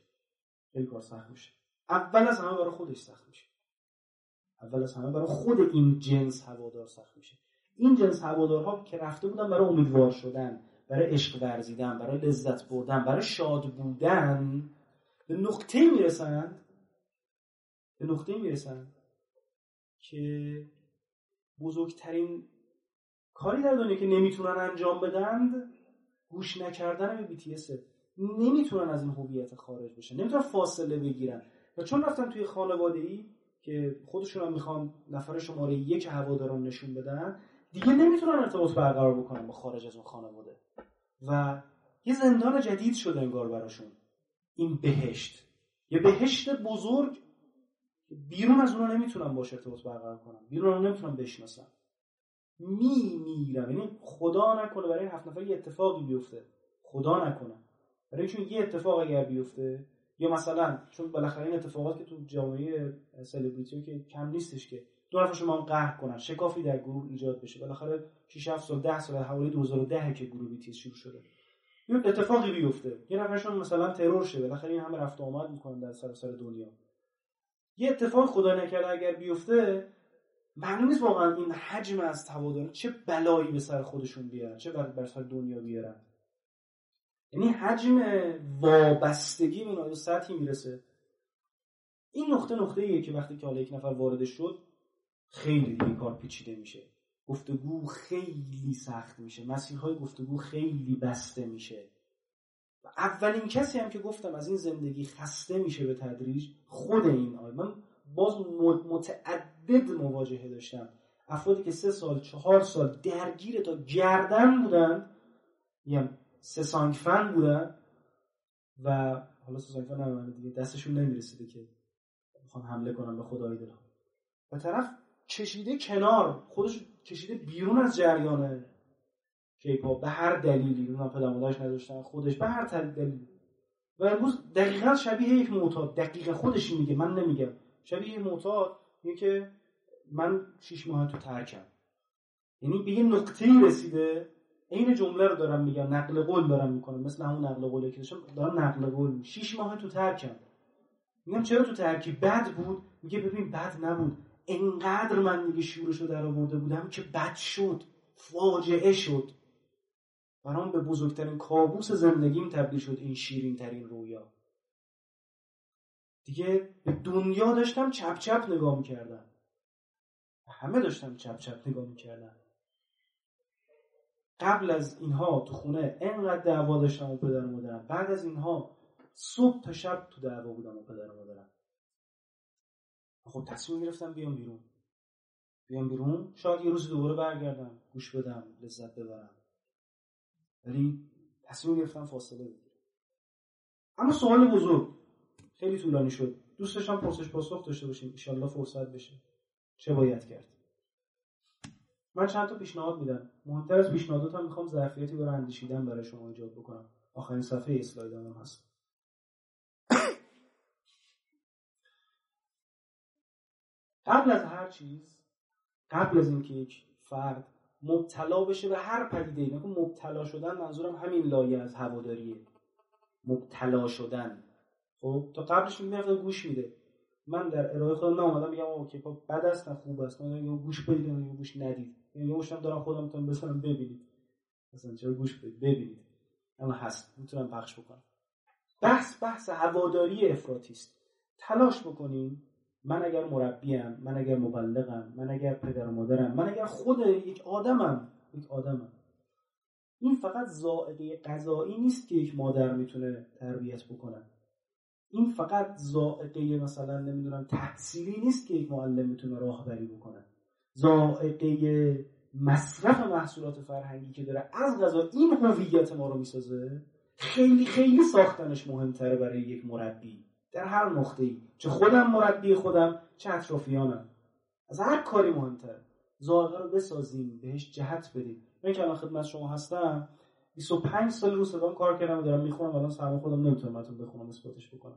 اول از همه برای خودش سخت میشه. اول از همه برای خود این جنس هوادار سخت میشه. این جنس هوادارها که رفته بودن برای امیدوار شدن، برای عشق ورزیدن، برای لذت بردن، برای شاد بودن، به نقطه‌ای میرسن که بزرگترین کاری در دنیا که نمیتونن انجام بدن گوش نکردن به BTS. نمیتونن از این هویت خارج بشن، نمیتونن فاصله بگیرن و چون رفتن توی خانواده‌ای که خودشون هم میخوان نفر شماره 1 هواداران نشون بدن، دیگه نمیتونن ارتباط برقرار بکنن با خارج از اون خانواده و یه زندان جدید شده انگار براشون. این بهشت، یه بهشت بزرگ، بیرون از اونها نمیتونن باشه ارتباط برقرار کنن، بیرون اونها نمیتونن بشناسن. میمیرم. یعنی خدا نکنه برای این 7 نفر یه اتفاقی بیفته، خدا نکنه، برای چون یه اتفاق اگر بیفته، یا مثلا چون بالاخره این اتفاقات که تو جامعه سلبریتی که کم نیستش که دو نفر شما قهر کنن، شکافی در گروه ایجاد بشه. بالاخره 6 7 سال 10 سال حوالی 2010 که گروه BTS شروع شده، یه اتفاقی بیفته، یه نفرشون مثلا ترور شه، بالاخره این همه رفت و آمد میکنن در سراسر دنیا. یه اتفاق خدا نکرده اگر بیفته، معلوم نیست واقعا این حجم از هواداران چه بلایی به سر خودشون بیارن، چه بر سر دنیا بیارن. یعنی حجم وابستگی به اون سطحی میرسه. این نقطه‌ایه که وقتی که حالا یک نفر وارد شد خیلی دیگه کار پیچیده میشه، گفتگو خیلی سخت میشه، مسیرهای گفتگو خیلی بسته میشه. و اولین کسی هم که گفتم از این زندگی خسته میشه به تدریج خود این من باز متعدد مواجهه داشتم. افرادی که 3 سال 4 سال درگیر تا گردن بودن، یعنی 3 سانگ فن بودن و حالا 3 سانگ فن نمیدونم دیگه دستشون نمیرسیده که میخوان حمله کنن به خدای دلها، و طرف کشیده کنار، خودش کشیده بیرون از جریان کیپاپ به هر دلیلی، اونم پدر مادرش نداشتن، خودش به هر دلیلی، و امروز دقیقاً شبیه یک معتاد، دقیقاً خودش میگه، من نمیگم، شبیه یک معتاد میگه که من 6 ماه تو ترکم. یعنی به یه نقطه‌ای رسیده، این جمله رو دارم میگم، نقل قول دارم میکنم، مثل همون نقل قولی که دارم نقل قول 6 ماه تو ترکم. میگم چرا تو ترکی؟ بد بود؟ میگه ببین بد نبود، انقدر من دیگه شورشو در آورده بودم که بد شد، فاجعه شد، برام به بزرگترین کابوس زندگیم تبدیل شد این شیرین ترین رویا. دیگه به دنیا داشتم چپ چپ نگاه میکردم، همه داشتم چپ چپ نگاه میکردم. قبل از اینها تو خونه انقدر دعوا داشتم و پدر و مادرم، بعد از اینها صبح تا شب تو دعوا بودم و پدر و مادرم. خب تصمیم گرفتم بیام بیرون، شاید یه روز دوباره برگردم، گوش بدم، لذت ببرم، ولی تصمیم گرفتم فاصله بگیرم. اما سوال بزرگ، خیلی طولانی شد، دوست داشتم پرسش پاسخ داشته باشیم، ان شاءالله فرصت بشه. چه باید کرد؟ من چند تا پیشنهاد میدم. مهمتر از پیشنهاداتم میخوام ظرفیتی برای اندیشیدن برای شما ایجاد بکنم. آخرین صفحه اسلایدم هم هست. قبل از هر چیز، قبل از اینکه یک فرد مبتلا بشه به هر پدیده‌ای، نگم مبتلا شدن، منظورم همین لایه از هواداریه، مبتلا شدن. خب تا قبلش میاد گوش میده. من در ارائه خودم اومدم میگم اوکی پاپ بد است نه خوب است، من گوش بدید یا گوش ندید، یا گوشم دارم خودم میتونم بسنم ببینید، مثلا چرا گوش بدید ببینید، اما هست میتونم پخش بکنم. بحث هواداری افراطی است. تلاش بکنیم. من اگر مربیم، من اگر مبلغم، من اگر پدر و مادرم، من اگر خود یک آدمم این فقط ذائقه غذایی نیست که یک مادر میتونه تربیت بکنه. این فقط ذائقه مثلا نمیدونم تحصیلی نیست که یک معلم میتونه راهبری بکنه. ذائقه مصرف محصولات فرهنگی که داره از قضا این هویت ما رو میسازه، خیلی خیلی ساختنش مهمتره برای یک مربی در هر نقطه‌ای، چه خودم مربی خودم چه اطرافیانم. از هر کاری مهمتره ذائقه رو بسازیم، بهش جهت بدیم. من که الان خدمت شما هستم 25 سال رو صدام کار کردم و دارم میخونم، الان سهم خودم نمیتونم براتون بخونم اثباتش بکنم.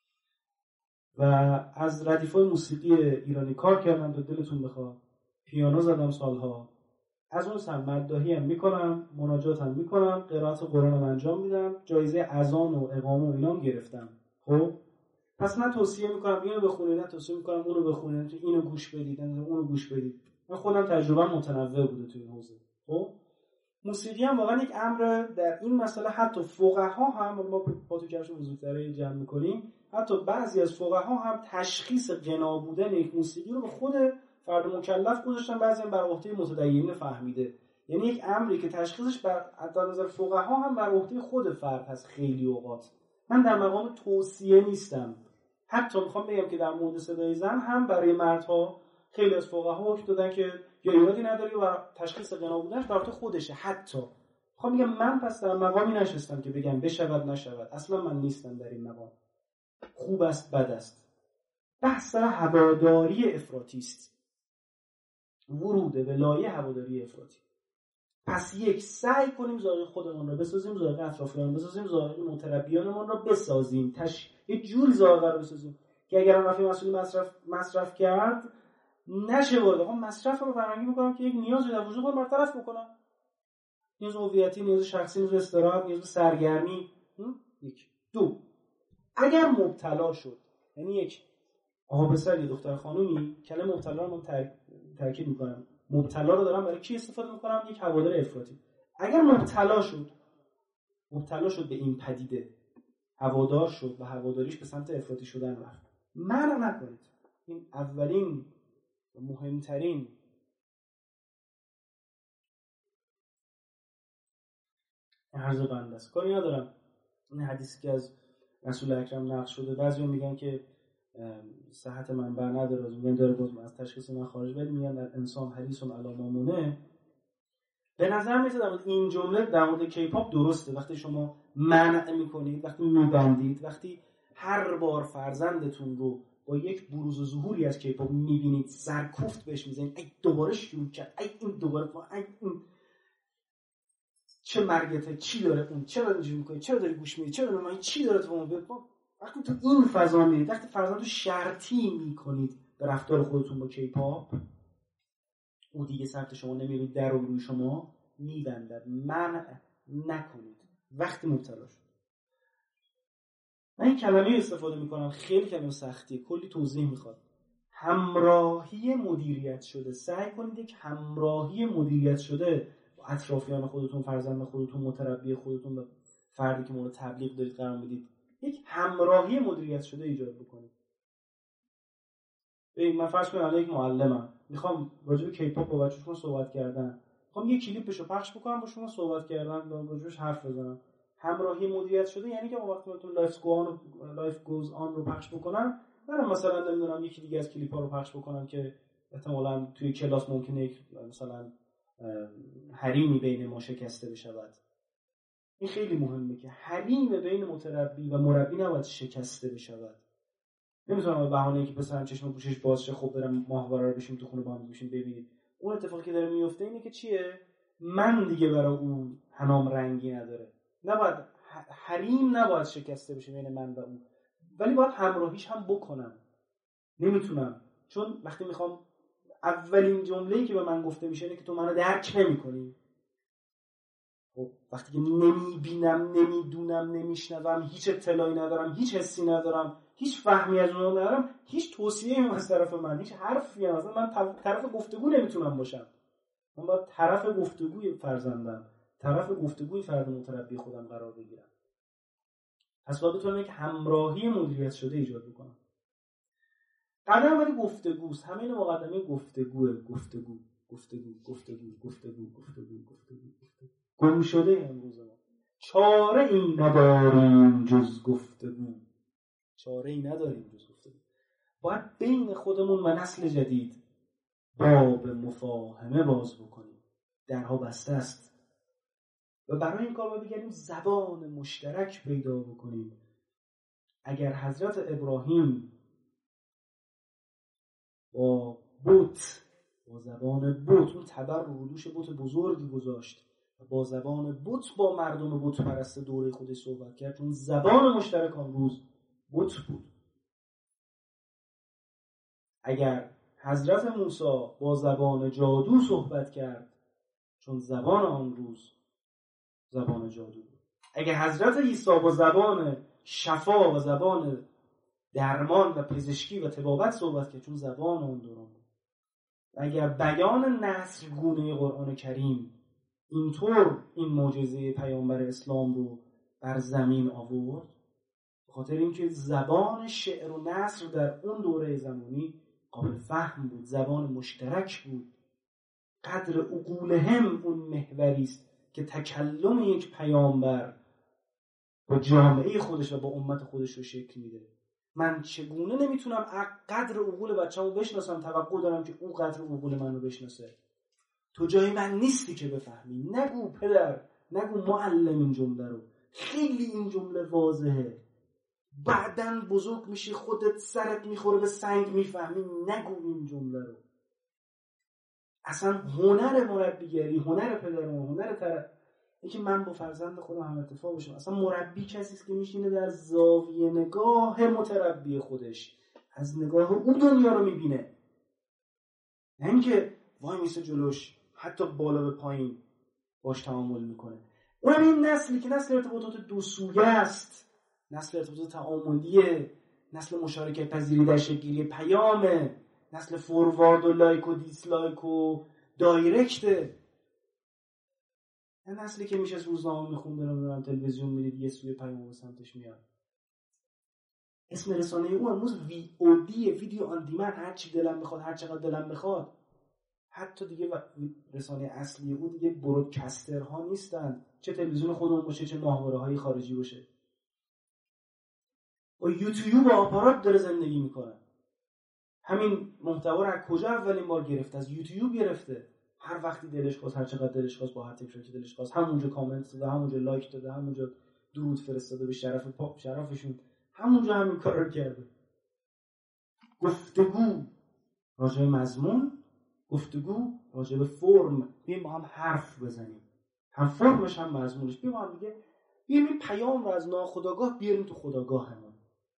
و از ردیف‌های موسیقی ایرانی کار کردم تا دلتون بخواد، پیانو زدم سالها، از اون سم مداحی هم میکنم، مناجات هم میکنم، قرائت قرآن هم انجام میدم، جایزه اذان و اقامه و اینام گرفتم. خب پس من توصیه میکنم اینو بخونید، نه توصیه میکنم اونو بخونید، اینو گوش بدید، نه اونو گوش بدید. من خودم تجربه متنوع بوده تو این حوزه. خب موسیقی هم واقعا یک امر در این مسئله، حتی فقها هم، ما با تو کفش بزرگتره جمع میکنیم، حتی بعضی از فقها هم تشخیص غنا بودن یک موسیقی رو به خود فرد مکلف گذاشتن، بعضی هم بر عهده متدینین فهمیده. یعنی یک امری که تشخیصش بر حتی نظر فقها هم بر عهده خود فرد هست. خیلی اوقات من در مقام توصیه نیستم، حتی میخوام بگم که در مورد صدای زن هم برای مردها خیلی از فقها حکم دادن که یا ایرادی نداره و تشخیص غنا بودنش بر عهده خودشه. حتی میخوام بگم من پس در مقامی نشستم که بگم بشود نشود، اصلا من نیستم در این مقام. خوب است بد است، بحث هواداری افراطی است، ورود ولایه هواداری افراطی. پس یک سعی کنیم ذائقه خودمون رو بسازیم، ذائقه اطرافیان بسازیم، ذائقه متربیانمون رو بسازیم، یه جوری ذائقه رو بسازیم که اگر رفیق مسئولی مصرف کرد نشه وارد. آقا مصرف رو فرهنگی می‌کنم که یک نیازی در وجود خودم برطرف بکنم، نیاز هویتی، نیاز شخصی، نیاز استراحت، نیاز سرگرمی. یک دو، اگر مبتلا شد، یعنی یک آقا پسر یا دختر خانومی، کلمه مبتلا رو من تاکید می‌کنم، مبتلا رو دارم برای کی استفاده می‌کنم؟ یک هوادار افراطی. اگر مبتلا شد به این پدیده، هوادار شد و هواداریش به سمت افراطی شدن رفت، منع نکنید. این اولین و مهمترین عرض بنده است. کاری ندارم این حدیثی که از رسول اکرم نقل شده، بعضی‌ها میگن که صحت منبع نداره، میگن داره باز از تشخیص من خارج، ولی میگن در انسان حریصون علی ما مونه. به نظر میاد در مورد این جمله در مورد کیپاپ درسته. وقتی شما منع میکنید، وقتی میبندید، وقتی هر بار فرزندتون رو با یک بروز و ظهوری از کیپاپ میبینید سرکوفت بهش میزنید، ای دوباره شروع کرد، ای این دوباره، ای این چه مرگته، چی داره اون، چرا اینجوری میکنی، چرا داری گوش میدی، چرا من چی داره تو اون. وقتی تو این فضا میرید، وقتی فرزندتون شرطی میکنید به رفتار خودتون با کیپاپ، او دیگه سمت شما نمیرید، در رو روی شما میبندد. منع نکنید وقتی مبتلا شد. من این کلمه استفاده میکنم، خیلی کلمه سختیه، کلی توضیح میخواد. همراهی مدیریت شده. سعی کنید یک همراهی مدیریت شده با اطرافیان خودتون، فرزند خودتون، متربی خودتون و فردی که مورد تبلیغ دارید قرار میدید، یک همراهی مدیریت شده ایجاد بکنید. من فرض کنم الان یک معلمم، میخوام راجع به کیپاپ با بچه‌شون صحبت کردن، میخوام یک کلیپشو پخش بکنم با شما صحبت کردن، راجعش حرف بزنم. همراهی مدیریت شده یعنی که وقتی بهتون لایف گوز آن رو پخش بکنم، من مثلا نمیدونم یکی دیگه از کلیپ‌ها رو پخش بکنم که احتمالاً توی کلاس ممکنه مثلا حریمی بین ما شکسته بشود. این خیلی مهمه که حریم بین متربی و مربی نباید شکسته بشود. نمیتونم به بهانه‌ای که پسرم چشم گوشش باز شه خب برم ماهواره رو بشیم تو خونه با هم بشیم ببینید. اون اتفاقی که داره میفته اینه که چیه؟ من دیگه برای اون حنام رنگی نداره. نباید حریم نباید شکسته بشه بین من و اون، ولی باید همراهیش هم بکنم. نمیتونم، چون وقتی میخوام، اولین جمله‌ای که به من گفته میشه اینه که تو منو درک نمی‌کنی. خب وقتی که نمیبینم، نمیدونم، نمیشنوم، هیچ اطلاعی ندارم، هیچ حسی ندارم، هیچ فهمی از اونها ندارم، هیچ توصیه‌ای از طرف من، هیچ حرفی از من طرف گفتگو نمیتونم باشم. من باید طرف گفتگوی فرزندم، طرف گفتگوی فرد متربی خودم قرار بگیرم. پس باید بتونم یک همراهی مدیریت شده ایجاد بکنم. قدم ولی گفتگوست. همین مقدمه گفتگو. گم شده امروز ما. چاره ای نداریم جز گفتگو. چاره ای نداریم جز گفتگو. باید بین خودمون و نسل جدید باب مفاهمه باز بکنیم. درها بسته است و برای این کار باید بگردیم زبان مشترک پیدا بکنیم. اگر حضرت ابراهیم با بت، با زبان بت، اون تبر رو دوش بت بزرگی گذاشت و با زبان بت با مردم بت پرست دوره خودش صحبت کرد، چون زبان مشترک آن روز بت بود. اگر حضرت موسی با زبان جادو صحبت کرد، چون زبان آن روز زبان جادو بود. اگر حضرت عیسی با زبان شفا و زبان درمان و پزشکی و طبابت صحبت کرد، چون زبان آن دوران بود. اگر بیان نثرگونه قرآن کریم اینطور این معجزه پیامبر اسلام رو بر زمین آورد، به خاطر اینکه زبان شعر و نثر در اون دوره زمانی قابل فهم بود، زبان مشترک بود. قدر عقولهم اون محوری است که تکلم یک پیامبر با جامعه خودش و با امت خودش رو شکل میده. من چگونه نمیتونم قدر عقول بچه‌مو بشناسم، توقع دارم که اون قدر عقول منو بشناسه؟ تو جای من نیستی که بفهمی. نگو پدر، نگو معلم این جمله رو. خیلی این جمله واضحه. بعدن بزرگ میشی خودت سرت میخوره به سنگ میفهمی. نگو این جمله رو. اصلا هنر مربیگری، هنر پدرم، هنر اینکه من با فرزند خودم هم اتفاق بشم. اصلا مربی کسی است که میشینه در زاویه نگاه متربی خودش، از نگاه اون دنیا رو میبینه، نه اینکه وای میسه جلوش حتی بالا به پایین باش تعامل میکنه. اونم این نسلی که نسل ارتباطات دو سویه است، نسل ارتباطات تعاملیه، نسل مشارکت پذیری در شکلی پیامه، نسل فوروارد و لایک و دیسلایک و دایرکته. نه نسلی که میشه از روزنامه میخونده رو تلویزیون میدید یه سوی پیام به سمتش میاد. اسم رسانه او امروز VOD، ویدیو آن دیمند، هر چی دلم بخواد، هر چقدر دلم بخواد. حتی دیگه رسانه اصلی او دیگه برودکسترها نیستن، چه تلویزیون خودمون باشه چه ماهواره‌های خارجی باشه. با یوتیوب و آپارات داره زندگی میکنه. همین محتوا رو از کجا اولین بار گرفت؟ از یوتیوب گرفته. هر وقتی دلش خواست، هر چقدر دلش خواست، با هر تکراری که دلش خواست، همونجا کامنت داده، همونجا لایک داده، همونجا درود فرستاده به شرفشون، همونجا همین کار رو کرده. گفتگو راجع به مضمون، گفتگو راجع به فرم. بیایم با هم حرف بزنیم، هم فرمش هم مضمونش. بیایم هم دیگه این پیام رو از ناخودآگاه بیاریم تو خودآگاهمون.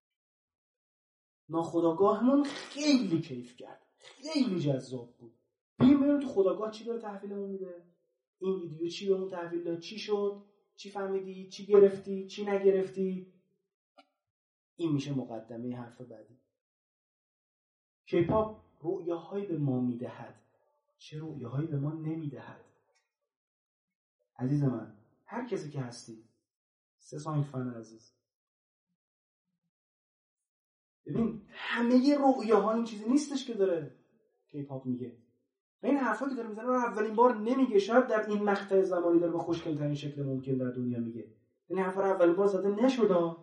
ناخودآگاهمون خیلی کیف کرد، خیلی جذاب بود. بیایم تو خودآگاه چی داره تحویلمون میده؟ این ویدیو چی بهمون تحویل داد؟ چی شد؟ چی فهمیدی؟ چی گرفتی؟ چی نگرفتی؟ این میشه مقدمه حرف بعدی. کیپاپ رؤیاهایی به ما میدهد، چه رؤیاهایی به ما نمیدهد. عزیز من، هر کسی که هستی، 3 سانگ فن عزیز، ببین همه رؤیاها این چیزی نیستش که داره کیپاپ میگه. این حرفا که داره میزنه رو اولین بار نمیگه، شاید در این مقطع زمانی داره به خوشگل‌ترین شکل ممکن در دنیا میگه. این حرفا رو اولین بار زده نشد.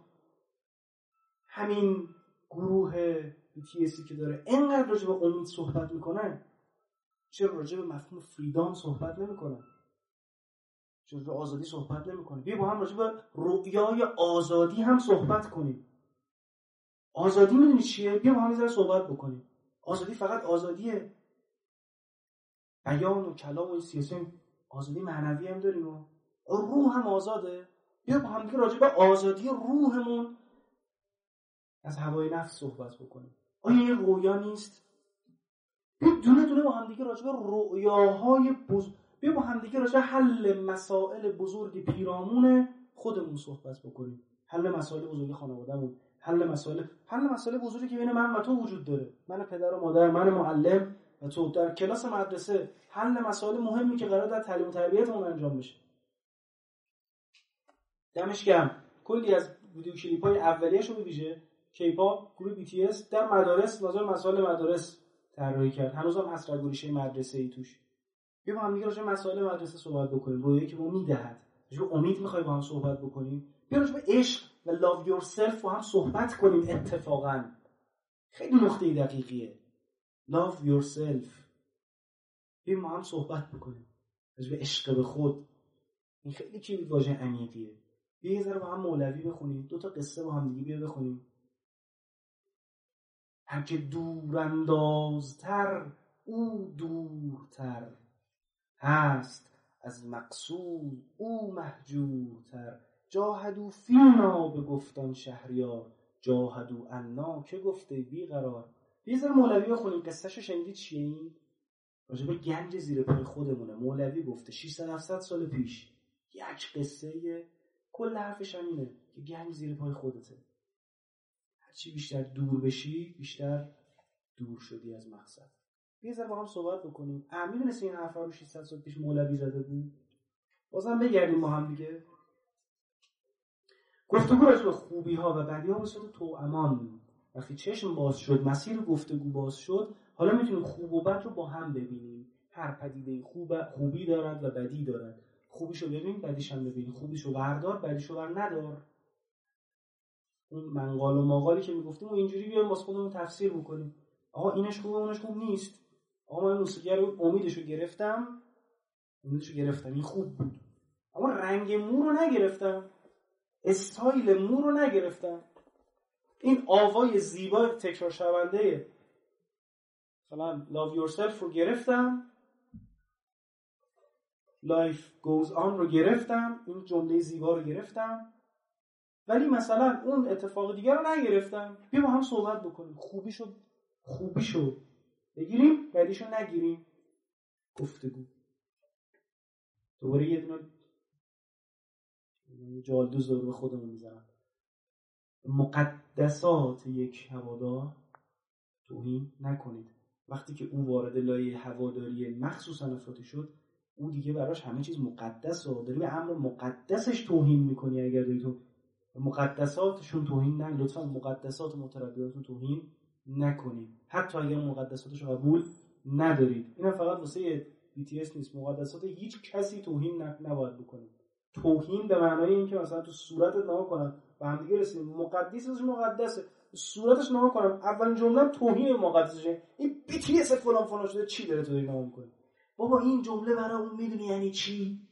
همین گروه BTS که داره اینقدر راجع به امید صحبت میکنه، چرا راجع به مفهوم فریدام صحبت نمیکنه؟ چرا راجع به آزادی صحبت نمیکنه؟ بیا با هم راجع به رؤیای آزادی هم صحبت کنیم. آزادی میدونی چیه؟ بیا با هم یه صحبت بکنیم. آزادی فقط آزادیه بیان و کلام و سیاسی، آزادی معنوی هم داریم و روح هم آزاده. بیا با هم دیگه راجع به آزادی روحمون از هوای نفس صحبت بکنیم. آیا این رویا نیست؟ بیا دونه دونه با هم دیگه راجع به رؤیاهای بیا با هم دیگه راجع به حل مسائل بزرگ پیرامون خودمون صحبت بکنیم. حل مسائل بزرگ خانوادهمون، حل مسائل بزرگی که بین من و تو وجود داره، من پدر و مادر، من معلم و تو در کلاس مدرسه، حل مسائل مهمی که قرار در تعلیم و تربیتمون انجام بشه. دمش گرم. کلی از ویدیو کلیپ‌های اولیه‌شو به ویژه کیپاپ گروه BTS در مدارس، نظر مسائل مدارس طراحی کرد. هنوزم هست رگوریشه مدرسه‌ای توش. بیا با هم دیگه راجع به مسائل مدرسه صحبت بکنیم، رویایی که ما میدهد. راجع به امید میخوای با هم صحبت بکنیم، بیا راجع به عشق و love yourself با هم صحبت کنیم. اتفاقا خیلی نقطه دقیقیه. love yourself، بیا ما هم صحبت بکنیم راجع به عشق به خود. این خیلی کلید واژه عمیقیه. بیا یه ذره با هم مولوی بخونیم، 2 تا قصه با هم دیگه بیا بخونیم. هر که دوراندازتر او دورتر هست، از مقصود او مهجورتر. جاهدوا فینا به گفتان شهریار، جاهدوا عنا که گفته بی قرار. یه ذره مولوی بخونیم. قصهشو شنیدید چیه این؟ راجع به گنج زیر پای خودمونه. مولوی گفته 600-700 سال پیش یک قصه، کل حرفش همینه که گنج زیر پای خودته. هرچی بیشتر دور بشی بیشتر دور شدی از مقصد. یه ذره با هم صحبت بکنیم. میدونستی این حرفا رو 600 سال پیش مولوی زده بود؟ بازم بگردیم با هم دیگه. گفتگو راجع به خوبی ها و بدی ها به صورت توامان. وقتی چشم باز شد، مسیر گفتگو باز شد، حالا میتونیم خوب و بد رو با هم ببینیم. هر پدیده خوبی دارد و بدی دارد. خوبیشو ببین، بدیش هم ببین. خوبیشو بردار، بدیشو بر ندار. اون منقال و ماقالی که میگفتیم و اینجوری بیایم واسه خودمون تفسیر بکنیم. آقا اینش خوبه، اونش خوب نیست. آقا من موسیقی رو امیدشو گرفتم، این خوب بود. اما رنگ مو رو نگرفتم، استایل مو رو نگرفتم. این آوای زیبا تکرار شونده مثلا love yourself رو گرفتم، life goes on رو گرفتم، این جمله زیبا رو گرفتم، ولی مثلا اون اتفاق دیگر رو نگرفتم. بیا با هم صحبت بکنیم. خوبیشو بگیریم، بدیشو نگیریم. گفتگو. دوباره یه دونه جالدوز دور به خودمون میزنم. مقدسات یک هوادار توهین نکنید. وقتی که او وارد لایه هواداری مخصوصا افراطی شد، او دیگه براش همه چیز مقدس و داری به امر مقدسش توهین میکنی. اگر داری تو مقدساتشون توهین نکنید، لطفا مقدسات متربیاتون توهین نکنید، حتی اگر مقدساتش قبول ندارید. اینا فقط واسه BTS نیست. مقدسات هیچ کسی توهین نباید بکنید. توهین به معنای اینکه مثلا تو صورتت نگاه کنن با هم دیگه رسیدیم مقدسه، صورتش نگاه کنم اولین جمله توهین مقدسشه، این BTS فلان فلان شده، چی داره تو نگاه می‌کنی؟ بابا این جمله برای اون میدونی یعنی چی؟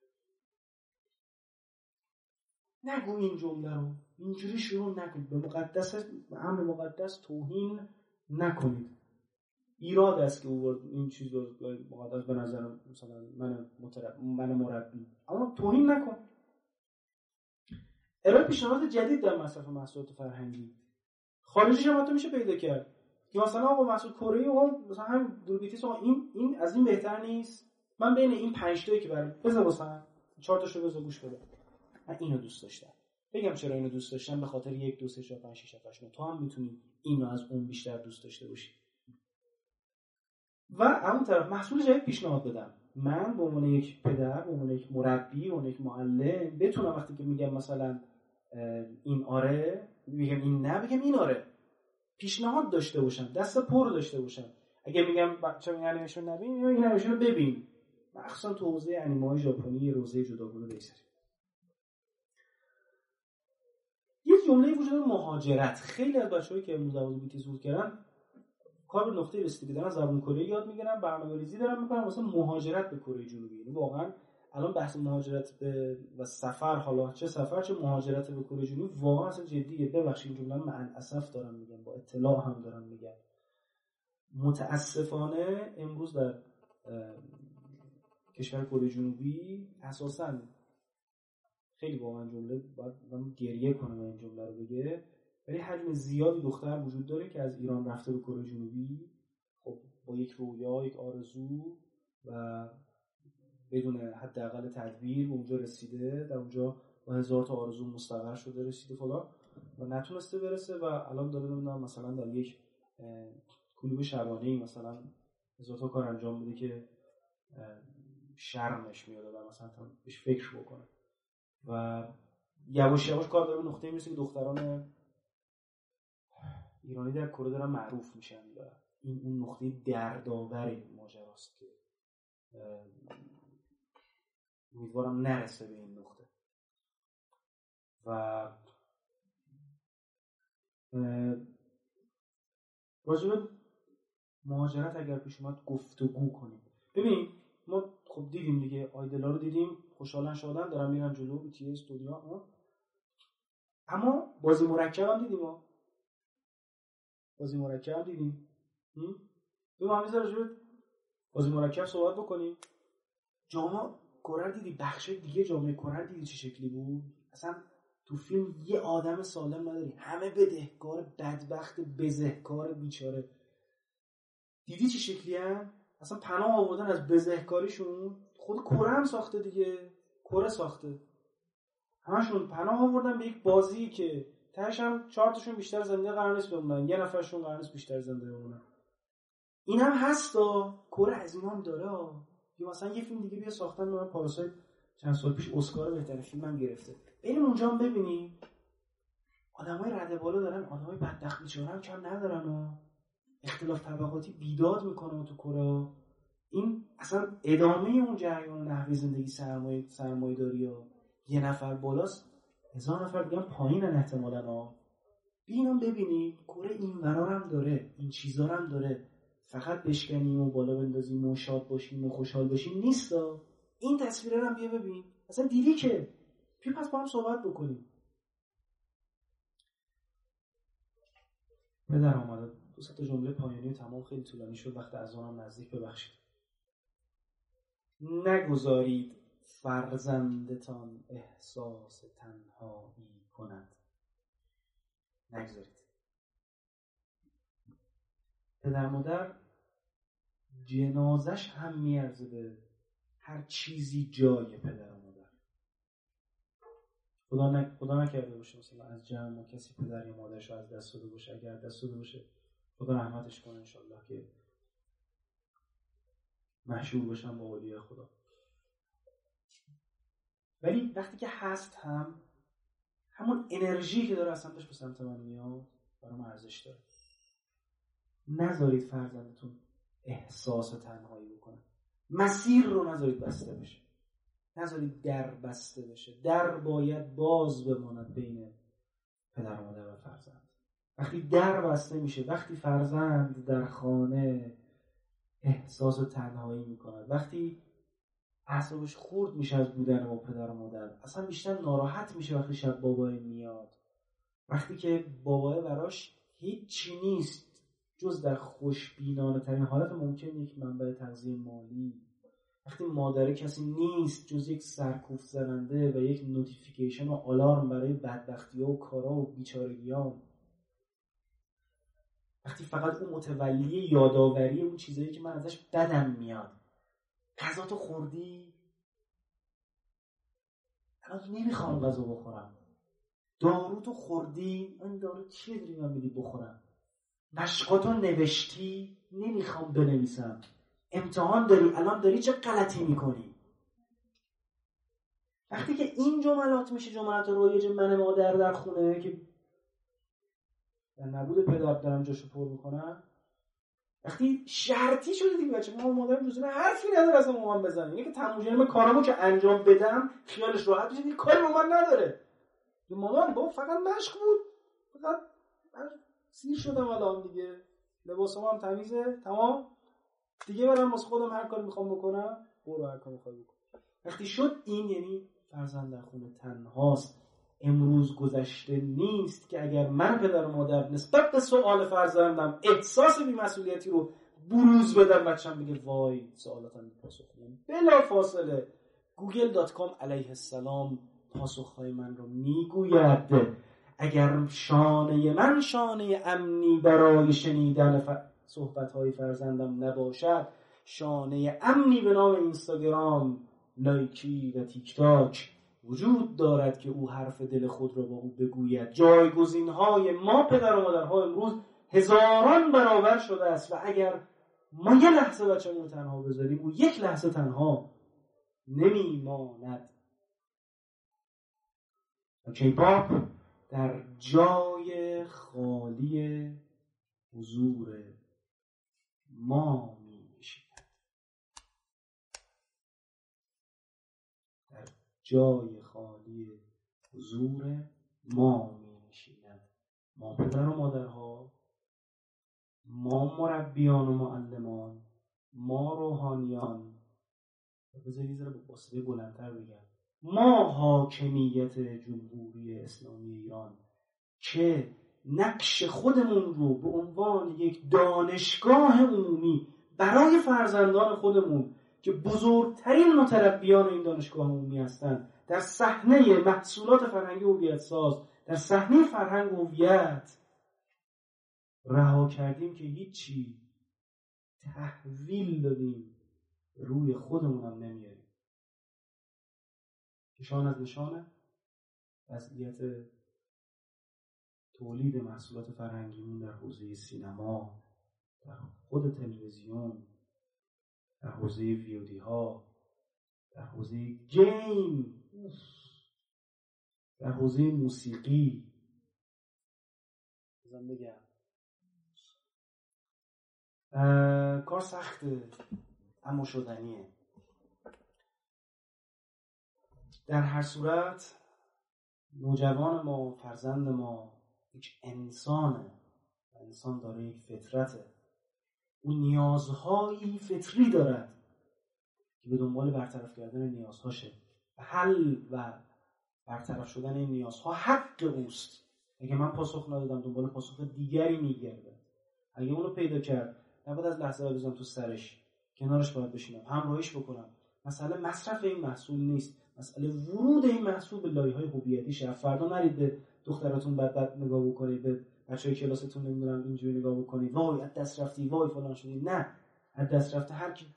نگو این جمله رو، اینجوری شروع نکنید. به امر مقدس توهین نکنید. ایراد است که این چیز رو مقدس به نظر مثلا من مربی، اما توهین نکن. ارائه پیشنهاد جدید در مصرف محصولات فرهنگی خارجیش هم حتی میشه پیدا کرد که مثلا آقا محصول کره اون مثلا هم دوربیتیس آقا این از این بهتر نیست. من بین این 5 تایی که برام بذار مثلا 4 تاشو بذار گوش بده. من اینو دوست داشتم. بگم چرا اینو دوست داشتم؟ به خاطر 1 2 3 4 5 6 7 8 9. تو هم میتونی اینو از اون بیشتر دوست داشته باشی. و اون طرف محصول جدید پیشنهاد بدم. من به عنوان یک پدر، به عنوان یک مربی، به عنوان یک معلم بتونم وقتی که میگم مثلا این آره، میگم این نه، بگم این آره، پیشنهاد داشته باشم، دست پر داشته باشم. اگه میگم بچه‌ها این انیمیشن نبین، این انیمیشن رو ببین. مخصوصا تو حوزه انیمه‌های ژاپنی روزه جداگونه بگذاریم. یه جمله وجود مهاجرت. خیلی از بچه‌هایی که امروز زبان بیتی زور کردن کار به نقطه رسیدگی دارن، زبان کره یاد میگیرن، برنامه‌ریزی دارن میکنن واسه مهاجرت به کره جنوبی. یعنی واقعا الان بحث مهاجرت و سفر، حالا چه سفر چه مهاجرت به کره جنوبی، واقعا اصلا جدیه. ببخشید این جمله رو من اسف دارم میگم، با اطلاع هم دارم میگم. متاسفانه امروز در کشور کره جنوبی اساساً خیلی واقعا جمله باید من گریه کنم این جمله رو بگه، ولی حجم زیادی دختر وجود داره که از ایران رفته به کره جنوبی، خب با یک رویا، یک آرزو و بدون حداقل تدبیر به اونجا رسیده، در اونجا با 1000 تا آرزو مستقر شده، رسیده فلان و نتونسته برسه و الان داره نمیدونم مثلا در یک کلوب شبانه‌ای مثلا 1000 تا کار انجام بده که شرمش میاد و مثلا بهش فکر بکنه و یواش یواش کار داره به نقطه‌ای میرسه که دختران ایرانی در کره دارن معروف میشن و این اون نقطه دردآور ماجراست که امیدوارم نرسه به این نقطه. و راجب مهاجرت اگر پیش اومد گفتگو کنیم. ببین ما خب دیدیم دیگه، آیدلا رو دیدیم، خوشحالن شادن دارن میرن جلو BTS دنیا، اما بازی مرکب هم دیدیم. بازی مرکب هم دیدیم. ببین همین راجب بازی مرکب صحبت بکنیم. جامعه کره دیدی، بخش دیگه جامعه کره دیدی چه شکلی بود؟ اصلا تو فیلم یه آدم سالم نداری، همه بدهکار، بدبخت، بزهکار، بیچاره. دیدی چه شکلی هم؟ اصلا پناه آوردن از بزهکاریشون. خود کره هم ساخته دیگه، کره ساخته، همشون پناه آوردن به یک بازی که تهش هم 4 تاشون بیشتر زنده قرار نیست بمونن، یه نفرشون قرار نیست بیشتر زنده بمونن. این هم هستا، کره از اینا هم داره. یا مثلا یه فیلم دیگه بیا ساختن، من پاراسایت چند سال پیش اسکار بهترین فیلم هم گرفته. بریم اونجا هم ببینیم آدمای رده بالا دارن، آدمای بدبخت بیچاره هم کم ندارن و اختلاف طبقاتی بیداد میکنه تو کره. این اصلا ادامه اون جریان نحوه زندگی سرمایه‌داری ها. یه نفر بالاست، 1000 نفر دیگه هم پایینن احتمالاً. ببینم ببینیم کره این ورا هم داره، این چیزا هم داره. فقط بشکنیم و بالا بندازیم و شاد باشیم و خوشحال باشیم نیستا. این تصویره رو هم بیا ببین. اصلا دیدی که بیا پس با هم صحبت بکنیم. در آمده 2 جمله پایانی تمام، خیلی طولانی شد، وقت اذانم نزدیک، ببخشید. نگذارید فرزندتان احساس تنهایی کند. نگذارید. پدر مادر جنازش هم میارزه به هر چیزی جای پدر و مادر. خدا نکرده باشه مثلا از جمع ما کسی پدر یا مادرش رو از دست داده باشه. اگر دست داده باشه خدا رحمتش کنه انشالله، که محشور باشن با اولیاء خدا. ولی وقتی که هست هم همون انرژی که داره از سمتش به سمت من میاد برام ارزش داره. نذارید فرزندتون احساس تنهایی بکنه. مسیر رو نذارید بسته بشه. نذارید در بسته بشه. در باید باز بماند بین پدر و مادر و فرزند. وقتی در بسته میشه، وقتی فرزند در خانه احساس تنهایی میکنه، وقتی اعصابش خورد میشه از بودن با پدر و مادر، اصلا بیشتر ناراحت میشه وقتی شب بابای میاد، وقتی که بابای براش هیچی نیست جز در خوشبینانه ترین حالت ممکن یک منبع تغذیه مالی، وقتی مادره کسی نیست جز یک سرکوف زننده و یک نوتیفیکیشن و آلارم برای بدبختی و کارا و بیچارگیان، وقتی فقط اون متولی یاداوری اون چیزایی که من ازش بدم میاد. غذا تو خوردی؟ الان نمیخوام غذا بخورم. دارو تو خوردی؟ این دارو چیه داری من میدی بخورم؟ مشقاتو نوشتی؟ نمیخوام بنویسم. امتحان داری، الان داری چه غلطی میکنی؟ وقتی که این جملات میشه جملات رایج من مادر در خونه که در نبود پدر دارم جاشو پر میکنم، وقتی شرطی شده دیگه بچه ما مادرم دوزونه حرفی نداره اصلا با من بزنه، اینه که تموم کنم کارامو که انجام بدم خیالش راحت بشه دیگه کاری با من نداره. مامان بابا فقط مشق بود، فقط من سیر شدم الان دیگه، لباسام هم تمیزه، تمام دیگه برام واسه خودم هر کاری میخوام بکنم، برو هر کاری میخوای بکن. وقتی شد این یعنی فرزند در خونه تنهاست. امروز گذشته نیست که اگر من پدر و مادر نسبت به سوال فرزندم احساس بی‌مسئولیتی رو بروز بدم، بچه‌م بگه وای سوالاتم پاسخ نمیدم، بلا فاصله google.com علیه السلام پاسخهای من رو میگوید. اگر شانه من شانه امنی برای شنیدن صحبت‌های فرزندم نباشد، شانه امنی به نام اینستاگرام، لایکی و تیک تاک وجود دارد که او حرف دل خود را با او بگوید. جایگزین‌های ما پدر و مادرها امروز هزاران برابر شده است و اگر ما یه لحظه بچه‌مون تنها بذاریم او یک لحظه تنها نمیماند. کی‌پاپ در جای خالی حضور ما می‌نشیند. جای خالی حضور ما می نشیند. ما پدر و مادرها، ما مربیان و معلمان، ما روحانیان، بذارید ذره با صدای بلندتر بگم، ما حاکمیت جمهوری اسلامی ایران که نقش خودمون رو به عنوان یک دانشگاه عمومی برای فرزندان خودمون که بزرگترین متربیان این دانشگاه عمومی هستند در صحنه محصولات فرهنگی هویت ساز، در صحنه فرهنگ و هویت رها کردیم که هیچی، تحویل دادیم، روی خودمون هم نمیاریم. نشان از نشانه وضعیت تولید محصولات فرهنگیمون در حوزه سینما، در خود تلویزیون، در حوزه ویودی ها، در حوزه گیم، در حوزه موسیقی. بزن بگم کار سخته اما شدنیه. در هر صورت نوجوان ما، فرزند ما یک انسانه، انسان داره یک فطرته، اون نیازهایی فطری دارد که به دنبال برطرف کردن نیازهاشه و حل و برطرف شدن این نیازها حق اوست. اگه من پاسخ ندادم دنبال پاسخ دیگری میگرده. اگه اونو پیدا کرد نباید از لحظه اول بزنم تو سرش، کنارش باید بشینم، همراهیش بکنم. مسئله مصرف این محصول نیست، مسئله ورود این محصول به لایه‌های هویتی شه. فردا نرید به دختراتون بد نگاه بکنید، به بچهای کلاستون نمیدونم اینجوری نگاه بکنید، وای از دست رفتی، وای فلان شدی. نه، از دست رفته هر کی